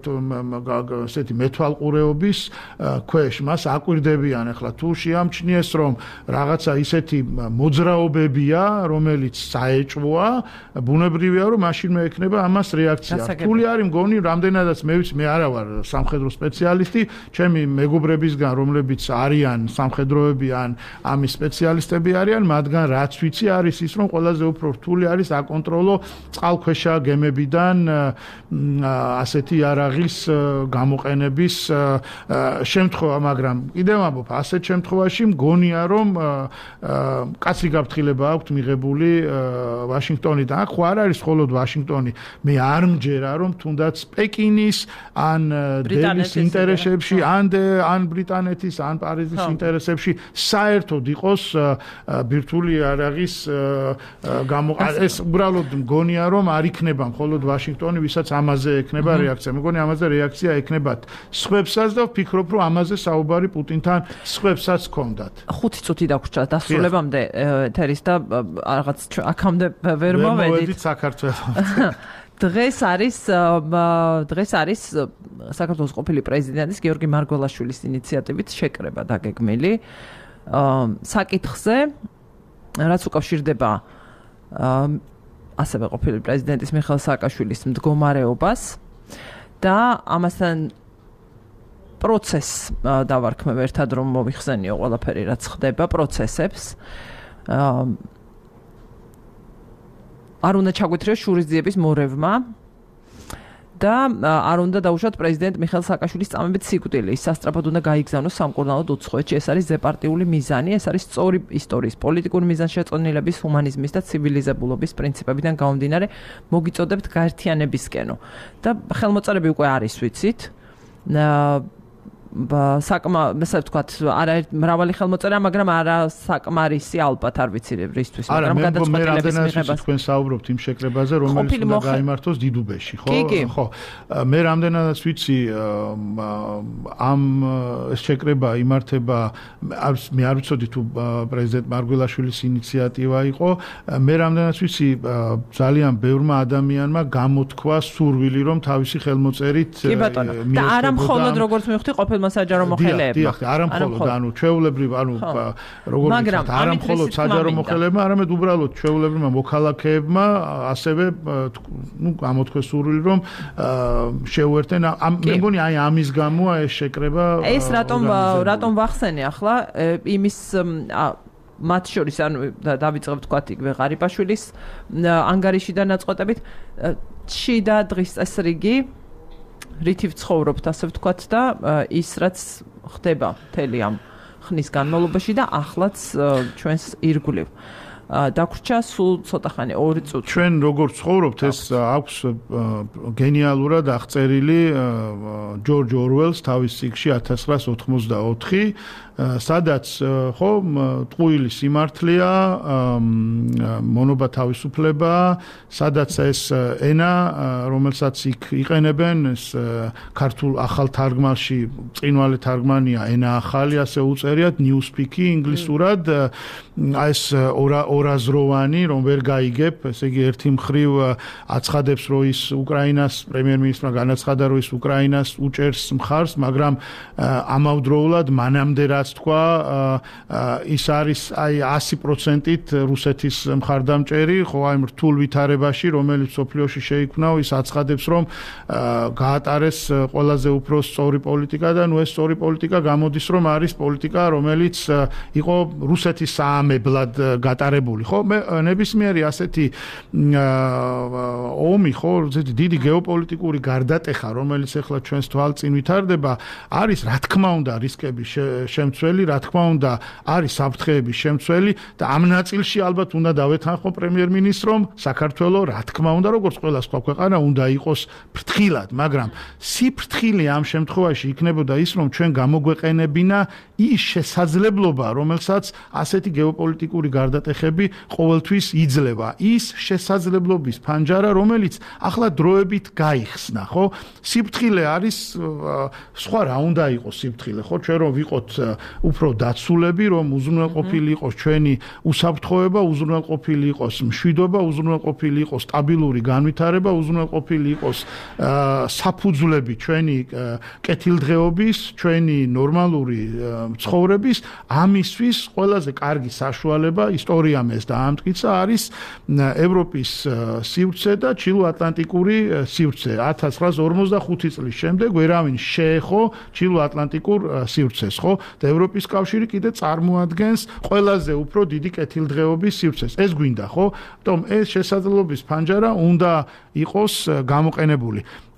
ესეთი მეთვალყურეობის ქვეშ, მას აკვირდებიან ახლა თუ შეამჩნიეს რომ რაღაცა ისეთი მოძრაობებია, რომელიც საეჭვოა, ბუნებრივია რომ მაშინ მე ექნება ამას რეაქცია. რთული არის მგონი, რამდენადაც მე ვიცი, მე არა ვარ სამხედრო სპეციალისტი, ჩემი მეგობრებისგან, რომლებიც არიან სამხედროები ან ამის სპეციალისტები არიან, მათგან რაც ვიცი არის ის, რომ ყველაზე უფრო რთული არის აკონტროლო წყალქვეშა გემებიდან ასეთი იარაღის გამოყენების შემთხვევა, მაგრამ კიდევ ამბობ, ასეთ შემთხვევაში მგონია რომ კაცრი გაფრთხილება აქვს მიღებული ვაშინგტონიდან. ხო არ არის მხოლოდ ვაშინგტონი, მე არ მჯერა რომ თუნდაც პეკინის ან დელის ინტერესებში, ან ან ბრიტანეთის, ან პარიზის ინტერესებში საერთოდ იყოს ბირთვული იარაღის გამოყენება. ეს უბრალოდ მგონია რომ არ იქნება მხოლოდ ვაშინგტონი, ვისაც ამაზე ექნება რეაქცია. მეგონი ამაზე რეაქცია ექნებათ სხვებსაც და ვფიქრობ რომ ამაზე საუბარი პუტინთან სხვებსაც ჰქონდათ. ხუთი წუთი დაგვრჩა დასრულებამდე ეთერის და რაღაც აქამდე ვერ მოვედით საქართველოს. დღეს არის დღეს არის საქართველოს ყოფილი პრეზიდენტის გიორგი მარგველაშვილის ინიციატივით შეკრება დაგეგმილი საკითხზე, რაც უკავშირდება ასევე ყოფილი პრეზიდენტის მიხეილ სააკაშვილის მდგომარეობას და ამასთან პროცესს დავარქმევ ერთად რომ მოვიხსენიო ყველაფერი რაც ხდება პროცესებს. არ უნდა ჩაგვეთრიოს შურისძიების მორევმა და არ უნდა დაუშვათ პრეზიდენტ მიხეილ სააკაშვილის წამებით სიკვდილი. ის სასწრაფოდ უნდა გაიგზავნოს სამკურნალოდ უცხოეთში. ეს არის ზეპარტიული მიზანი, ეს არის სწორი ისტორიის, პოლიტიკური მიზანშეწონილების, ჰუმანიზმის და ცივილიზებულობის პრინციპებიდან გამომდინარე მოგიწოდებთ გაერთიანებისკენო. და ხელმოწერები უკვე არის ვიცით. საკმა, ესე ვთქვათ, არა მრავალი ხელმოწერა, მაგრამ არა საკმარისი ალბათ არ ვიცი რისთვის, მაგრამ გადაწყვეტილების მიღებას. თქვენ საუბრობთ იმ შეკრებაზე, რომელიც უნდა გაიმართოს დიდუბეში, ხო? ხო. მე რამდენადაც ვიცი, ამ ეს შეკრება იმართება, მე არ ვიცოდი თუ პრეზიდენტ მარგველაშვილის ინიციატივა იყო, მე რამდენადაც ვიცი, ძალიან ბევრმა ადამიანმა გამოთქვა სურვილი, რომ თავისი ხელმოწერით კი ბატონო, და არა მხოლოდ როგორც მივხვდი ყოფილ საჯარო მოხელეებმა. დიახ, არა მხოლოდ, ანუ ჩვეულებრივ, ანუ როგორ ვთქვათ, არა მხოლოდ საჯარო მოხელეებმა, არამედ უბრალოდ ჩვეულებრივმა მოქალაქეებმა ასევე ნუ გამოთქვეს სურვილი, რომ შეუერთენ. მე მგონი აი ამის გამოა ეს შეკრება. ეს რატომ რატომ ვახსენე ახლა იმის მათ შორის ანუ დავიწყებ თქვათ იგივე ღარიბაშვილის ანგარიშიდან ნაწყვეტებით შიდა დღის წესრიგი რითი ვცხოვრობთ ასე ვთქვათ და ის რაც ხდება მთელი ამ ხნის განმავლობაში და ახლაც ჩვენს ირგვლივ დაგვრჩა სულ ცოტა ხანი ორი წუთი. ჩვენ როგორ ცხოვრობთ ეს აქვს გენიალურად აღწერილი ჯორჯ ორველს თავის წიგნში ათას ცხრაას ოთხმოცდაოთხი სადაც ხო ტყუილი სიმართლეა, მონობა თავისუფლება, სადაც ეს ენა, რომელსაც იქ იყენებენ, ეს ქართულ ახალ თარგმანში წინვალი თარგმანია ენა ახალი, ასე უწერიათ newspeak-ი ინგლისურად, ეს ორაზროვანი, რომ ვერ გაიგებ, ესე იგი ერთი მხრივ აცხადებს, რომ ის უკრაინას პრემიერ-მინისტრმა განაცხადა, რომ ის უკრაინას უჭერს მხარს, მაგრამ ამავდროულად მანამდე რაც თქვა, ის არის აი ასი პროცენტით რუსეთის მხარდამჭერი, ხო აი რთულ ვითარებაში, რომელიც სოფლიოში შეიქმნა, ის აცხადებს, რომ გაატარეს ყველაზე უფრო სწორი პოლიტიკა და ნუ ეს სწორი პოლიტიკა გამოდის, რომ არის პოლიტიკა, რომელიც იყო რუსეთის საამებლად გატარებული, ხო? მე ნებისმიერი ასეთი ომი, ხო, დიდი გეოპოლიტიკური გარდატეხა, რომელიც ახლა ჩვენს თვალწინ ვითარდება, არის რა თქმა უნდა რისკების შემცველი, რა თქმა უნდა არის საფრთხეების შემცველი და ამ ნაწილში ალბათ უნდა დავეთანხმო პრემიერ-მინისტრომ, საქართველოს რა თქმა უნდა, როგორც ყველა სხვა ქვეყანა უნდა იყოს ფრთხილად, მაგრამ სიფრთხილე ამ შემთხვევაში იქნებოდა ის, რომ ჩვენ გამოგვეყენებინა ის შესაძლებლობა, რომელსაც ასეთი გეოპოლიტიკური გარდატეხები ყოველთვის იძლევა. ის შესაძლებლობის ფანჯარა, რომელიც ახლა დროებით გაიხსნა, ხო? სიფრთხილე არის სხვა რა უნდა იყოს სიფრთხილე, ხო? ჩვენ რომ ვიყოთ უფრო დაცულები, რომ უზრუნველყოფილი იყოს ჩვენი უსაფრთხოება, უზრუნველყოფილი იყოს მშვიდობა, უზრუნველყოფილი იყოს სტაბილური განვითარება, უზრუნველყოფილი იყოს საფუძვლები ჩვენი კეთილდღეობის, ჩვენი ნორმალური ცხოვრების, ამისთვის ყველაზე კარგი საშუალება ისტორიამ ეს დაამტკიცა არის ევროპის სივრცე და ჩილო-ატლანტიკური სივრცე. ათას ცხრაას ორმოცდახუთი წლის შემდეგ ვერავინ შეეხო ჩილო-ატლანტიკურ სივრცეს, ხო? და ევროპის კავშირი კიდე წარმოადგენს ყველაზე უფრო დიდი კეთილდღეობის სივრცეს. ეს გვინდა, ხო? თუმცა ეს შესაძლებლობის ფანჯარა უნდა იყოს გამოყენებული.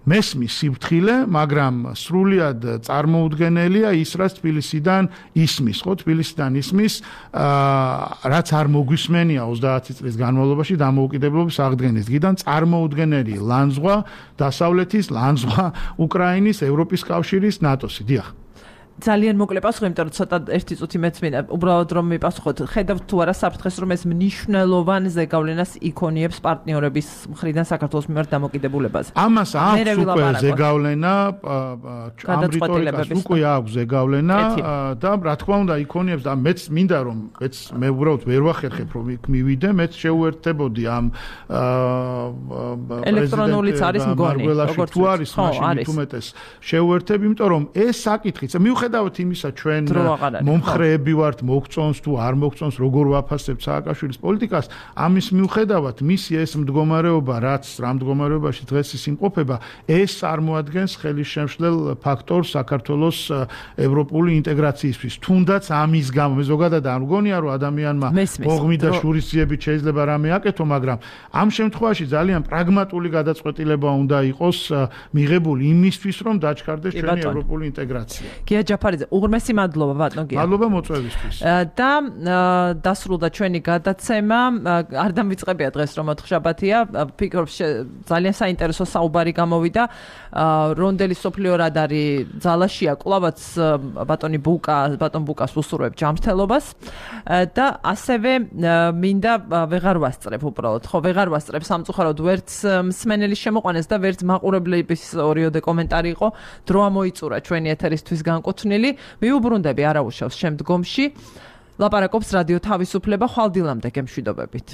მესმის სიფრთხილე, მაგრამ სრულიად წარმოუდგენელია ის, რაც თბილისიდან ისმის, ხო, თბილისიდან ისმის, რაც არ მოგვისმენია ოცდაათი წლის განმავლობაში დამოუკიდებლობის აღდგენის დღიდან წარმოუდგენელი ლანძღვა დასავლეთის, ლანძღვა უკრაინის, ევროპის კავშირის, ნატოს. დიახ. ძალიან მოკლე პასუხი, იმიტომ რომ ცოტა ერთი წუთი მეც მინდა უბრალოდ რომ მიპასუხოთ. ხედავთ თუ არა საფრთხეს, რომ ეს მნიშვნელოვან ზეგავლენას იქონიებს პარტნიორების მხრიდან საქართველოს მიმართ დამოკიდებულებაზე. ამას აქვს უკვე ზეგავლენა, ამ რიტორიკას უკვე აქვს ზეგავლენა და რა თქმა უნდა იქონიებს და მეც მინდა რომ მეც მე უბრალოდ ვერ ვახერხებ რომ იქ მივიდე, მეც შეუერთდებოდი ამ ელექტრონულიც არის მგონი, როგორც თუ არის მაშინ თუმეტეს შეუერთებ, იმიტომ რომ ეს საკითხიც მიუხედავად იმისა ჩვენ მომხრეები ვართ, მოგწონს თუ არ მოგწონს, როგორ ვაფასებთ სააკაშვილის პოლიტიკას, ამის მიუხედავად მისი ეს მდგომარეობა, რაც რა მდგომარეობაში დღეს ის იმყოფება, ეს წარმოადგენს ხელისშემშლელ ფაქტორს საქართველოს ევროპული ინტეგრაციისთვის. თუნდაც ამის გამო მე ზოგადად არ მგონია, რომ ადამიანმა ოღმი და შურისძიებით შეიძლება რამე აკეთო, მაგრამ ამ შემთხვევაში ძალიან პრაგმატული გადაწყვეტილება უნდა იყოს მიღებული იმისთვის, რომ დაჩქარდეს ჩვენი ევროპული ინტეგრაცია. გია ჯაფარიძე, უღრმესი მადლობა ბატონო გია. მადლობა მოწვევისთვის. და დასრულდა ჩვენი გადაცემა. არ დამიწყებია დღეს რომ ოთხშაბათია. ფიქრობ ძალიან საინტერესო საუბარი გამოვიდა. რონდელი სოფლიო რადარი ძალაშია, კლავაც ბატონი ბუკა, ბატონ ბუკას უსურვებ ჯანმრთელობას და ასევე მინდა ვეღარ ვასწრებ უბრალოდ. ხო, ვეღარ ვასწრებ სამწუხაროდ ვერც მსმენელის შემოყვანეს და ვერც მაყურებლების ორიოდე კომენტარი იყო. დრო ამოიწურა ჩვენი ეთერისთვის განკუთვნილი. მიუბრუნდები არაუშავს შემდგომში. ლაპარაკობს რადიო თავისუფლება, ხვალდილამდე გემშვიდობებით.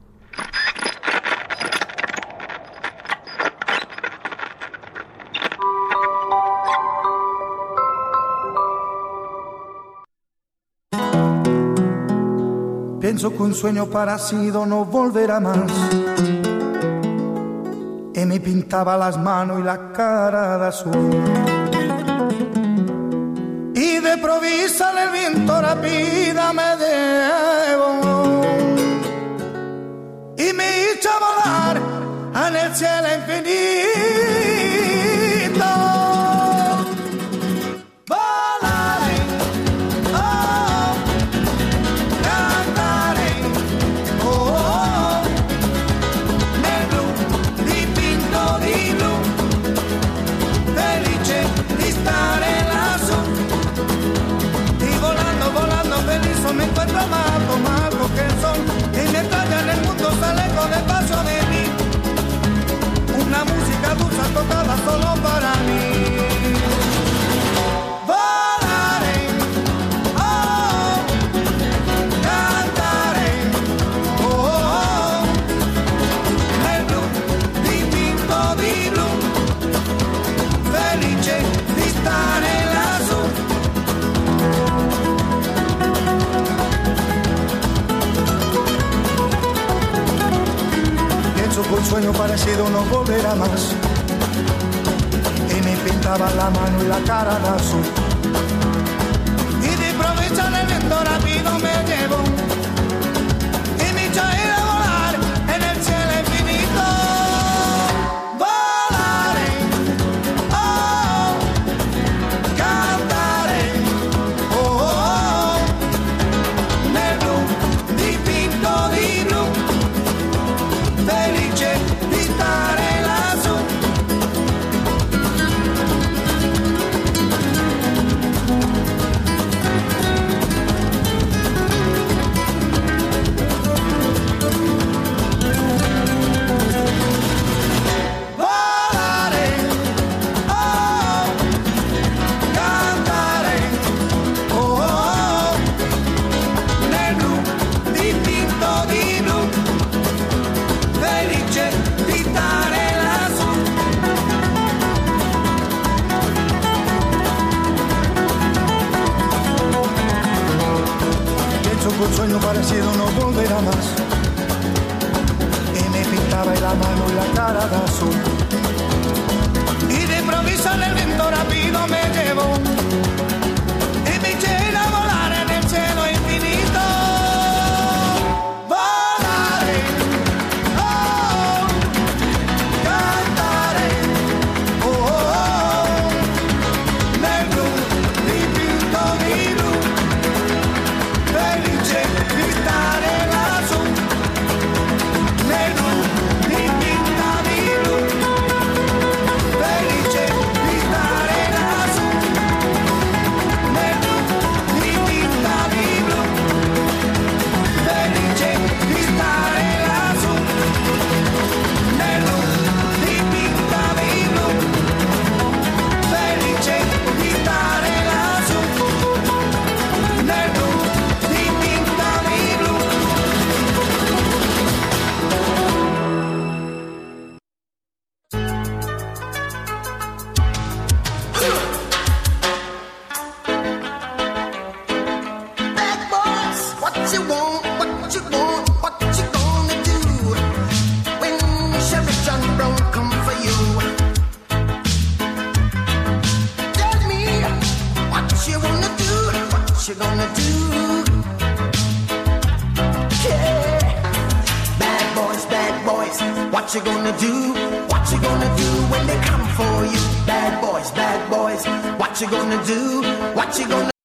Pienso que un sueño parecido no volverá más. Y me pintaba las manos y la cara de azul. Y de provisa el viento rápida me llevó. Y me hizo volar en el cielo infinito. Me encuentro amado, amado que son y me extraña en el mundo, sale con el paso de mí. Una música dulce tocada solo para mí. Volaré, oh, cantaré, oh, oh, nel blu dipinto di blu, felice di stare lassù. Con sueño parecido no volverá más. Y me pintaba la mano y la cara de azul. Y de improviso en el viento rápido me llevo. Y me hizo ir a volar en el cielo infinito. Volaré, oh, cantaré, oh, oh, nel blu dipinto di blu. Felice di stare lassù. Volare, oh, cantare, oh, oh, nel blu dipinto di blu. Felice di stare lassù. Pienso que un sueño parecido no volverá más. Y me pintaba la mano y la cara de azul. Y de improviso en el viento rápido me llevó. Y me eché a volar en el cielo infinito. Volaré, oh, cantaré, oh, you want, what you want, what you gonna do when Chevy John Brown come for you? Tell me what you wanna do, what you gonna do? Yeah, bad boys, bad boys, what you gonna do? What you gonna do when they come for you? Bad boys, bad boys, what you gonna do? What you gonna